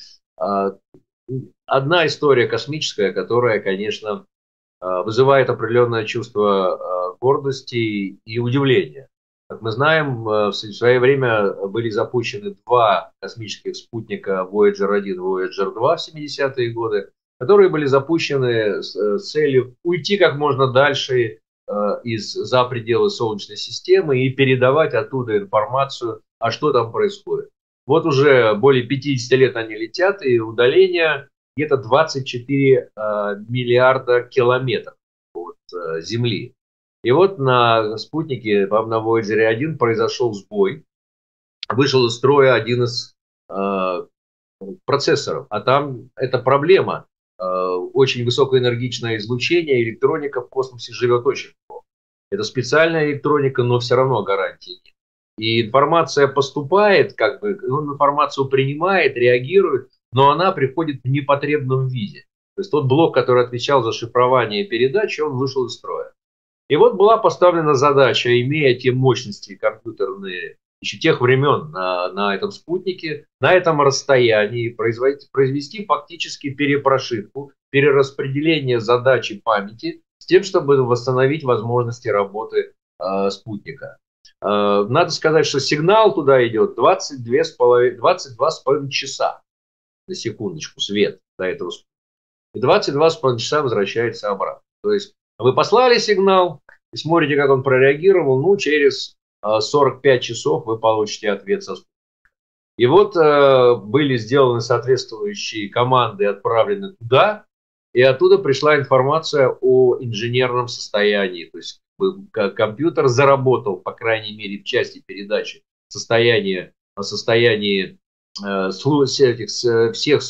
одна история космическая, которая, конечно, вызывает определенное чувство гордости и удивления. Как мы знаем, в свое время были запущены два космических спутника Вояджер один и Вояджер два в семидесятые годы, которые были запущены с целью уйти как можно дальше из, за пределы Солнечной системы и передавать оттуда информацию, а что там происходит. Вот уже более пятидесяти лет они летят, и удаление где-то двадцать четыре миллиарда километров от Земли. И вот на спутнике, на Voyager один произошел сбой, вышел из строя один из э, процессоров, а там это проблема. Э, очень высокоэнергичное излучение, электроника в космосе живет очень плохо. Это специальная электроника, но все равно гарантии нет. И информация поступает, как бы, он информацию принимает, реагирует, но она приходит в непотребном виде. То есть тот блок, который отвечал за шифрование и передачу, он вышел из строя. И вот была поставлена задача, имея те мощности компьютерные еще тех времен на, на этом спутнике, на этом расстоянии, произвести, произвести фактически перепрошивку, перераспределение задачи памяти с тем, чтобы восстановить возможности работы э, спутника. Э, надо сказать, что сигнал туда идет двадцать два с половиной часа на секундочку, свет до этого спутника. И двадцать два с половиной часа возвращается обратно. То есть вы послали сигнал, и смотрите, как он прореагировал, ну, через сорок пять часов вы получите ответ со спутника. И вот э, были сделаны соответствующие команды, отправлены туда, и оттуда пришла информация о инженерном состоянии. То есть компьютер заработал, по крайней мере, в части передачи состояние, о состоянии э, всех, всех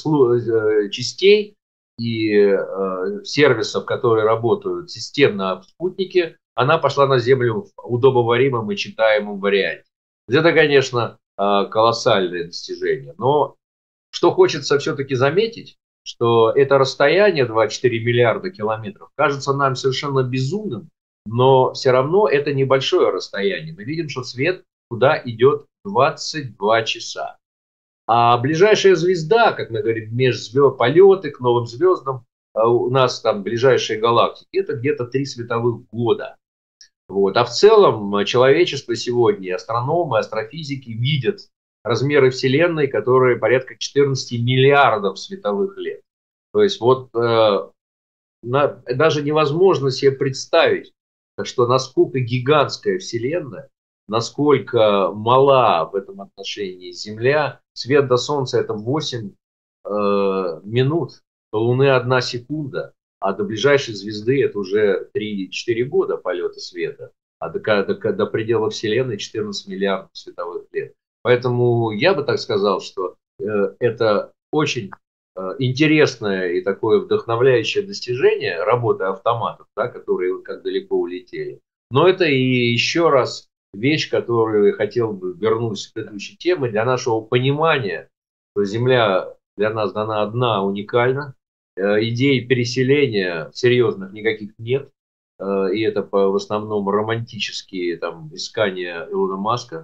э, частей, и э, сервисов, которые работают системно в спутнике, она пошла на Землю в удобоваримом и читаемом варианте. Это, конечно, э, колоссальное достижение. Но что хочется все-таки заметить, что это расстояние двадцать четыре миллиарда километров кажется нам совершенно безумным, но все равно это небольшое расстояние. Мы видим, что свет туда идет двадцать два часа. А ближайшая звезда, как мы говорим, межзвезд, полеты к новым звездам, у нас там ближайшие галактики, это где-то три световых года. Вот. А в целом человечество сегодня, астрономы, астрофизики видят размеры Вселенной, которые порядка четырнадцати миллиардов световых лет. То есть вот э, на, даже невозможно себе представить, что насколько гигантская Вселенная, насколько мала в этом отношении Земля. Свет до Солнца это восемь э, минут, до Луны одна секунда, а до ближайшей звезды это уже три-четыре года полета света, а до, до, до предела Вселенной четырнадцать миллиардов световых лет. Поэтому я бы так сказал, что э, это очень э, интересное и такое вдохновляющее достижение работы автоматов, да, которые как далеко улетели. Но это и еще раз вещь, которую я хотел бы вернуться к предыдущей теме, для нашего понимания, что Земля для нас дана одна, уникальна. Идей переселения серьезных никаких нет. И это в основном романтические там, искания Илона Маска.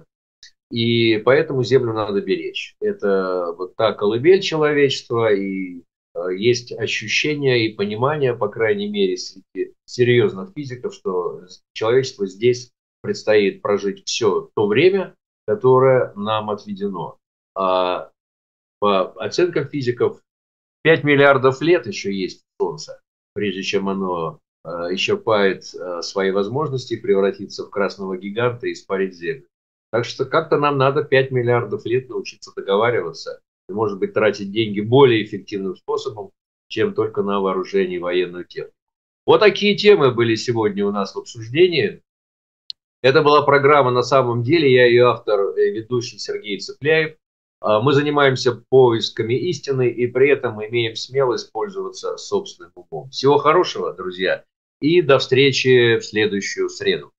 И поэтому Землю надо беречь. Это вот та колыбель человечества, и есть ощущение и понимание, по крайней мере, среди серьезных физиков, что человечество здесь предстоит прожить все то время, которое нам отведено. А по оценкам физиков, пять миллиардов лет еще есть Солнце, прежде чем оно э, исчерпает э, свои возможности и превратится в красного гиганта и испарит Землю. Так что как-то нам надо пять миллиардов лет научиться договариваться и, может быть, тратить деньги более эффективным способом, чем только на вооружение и военную технику. Вот такие темы были сегодня у нас в обсуждении. Это была программа «На самом деле». Я ее автор, ведущий Сергей Цепляев. Мы занимаемся поисками истины и при этом имеем смелость пользоваться собственным умом. Всего хорошего, друзья, и до встречи в следующую среду.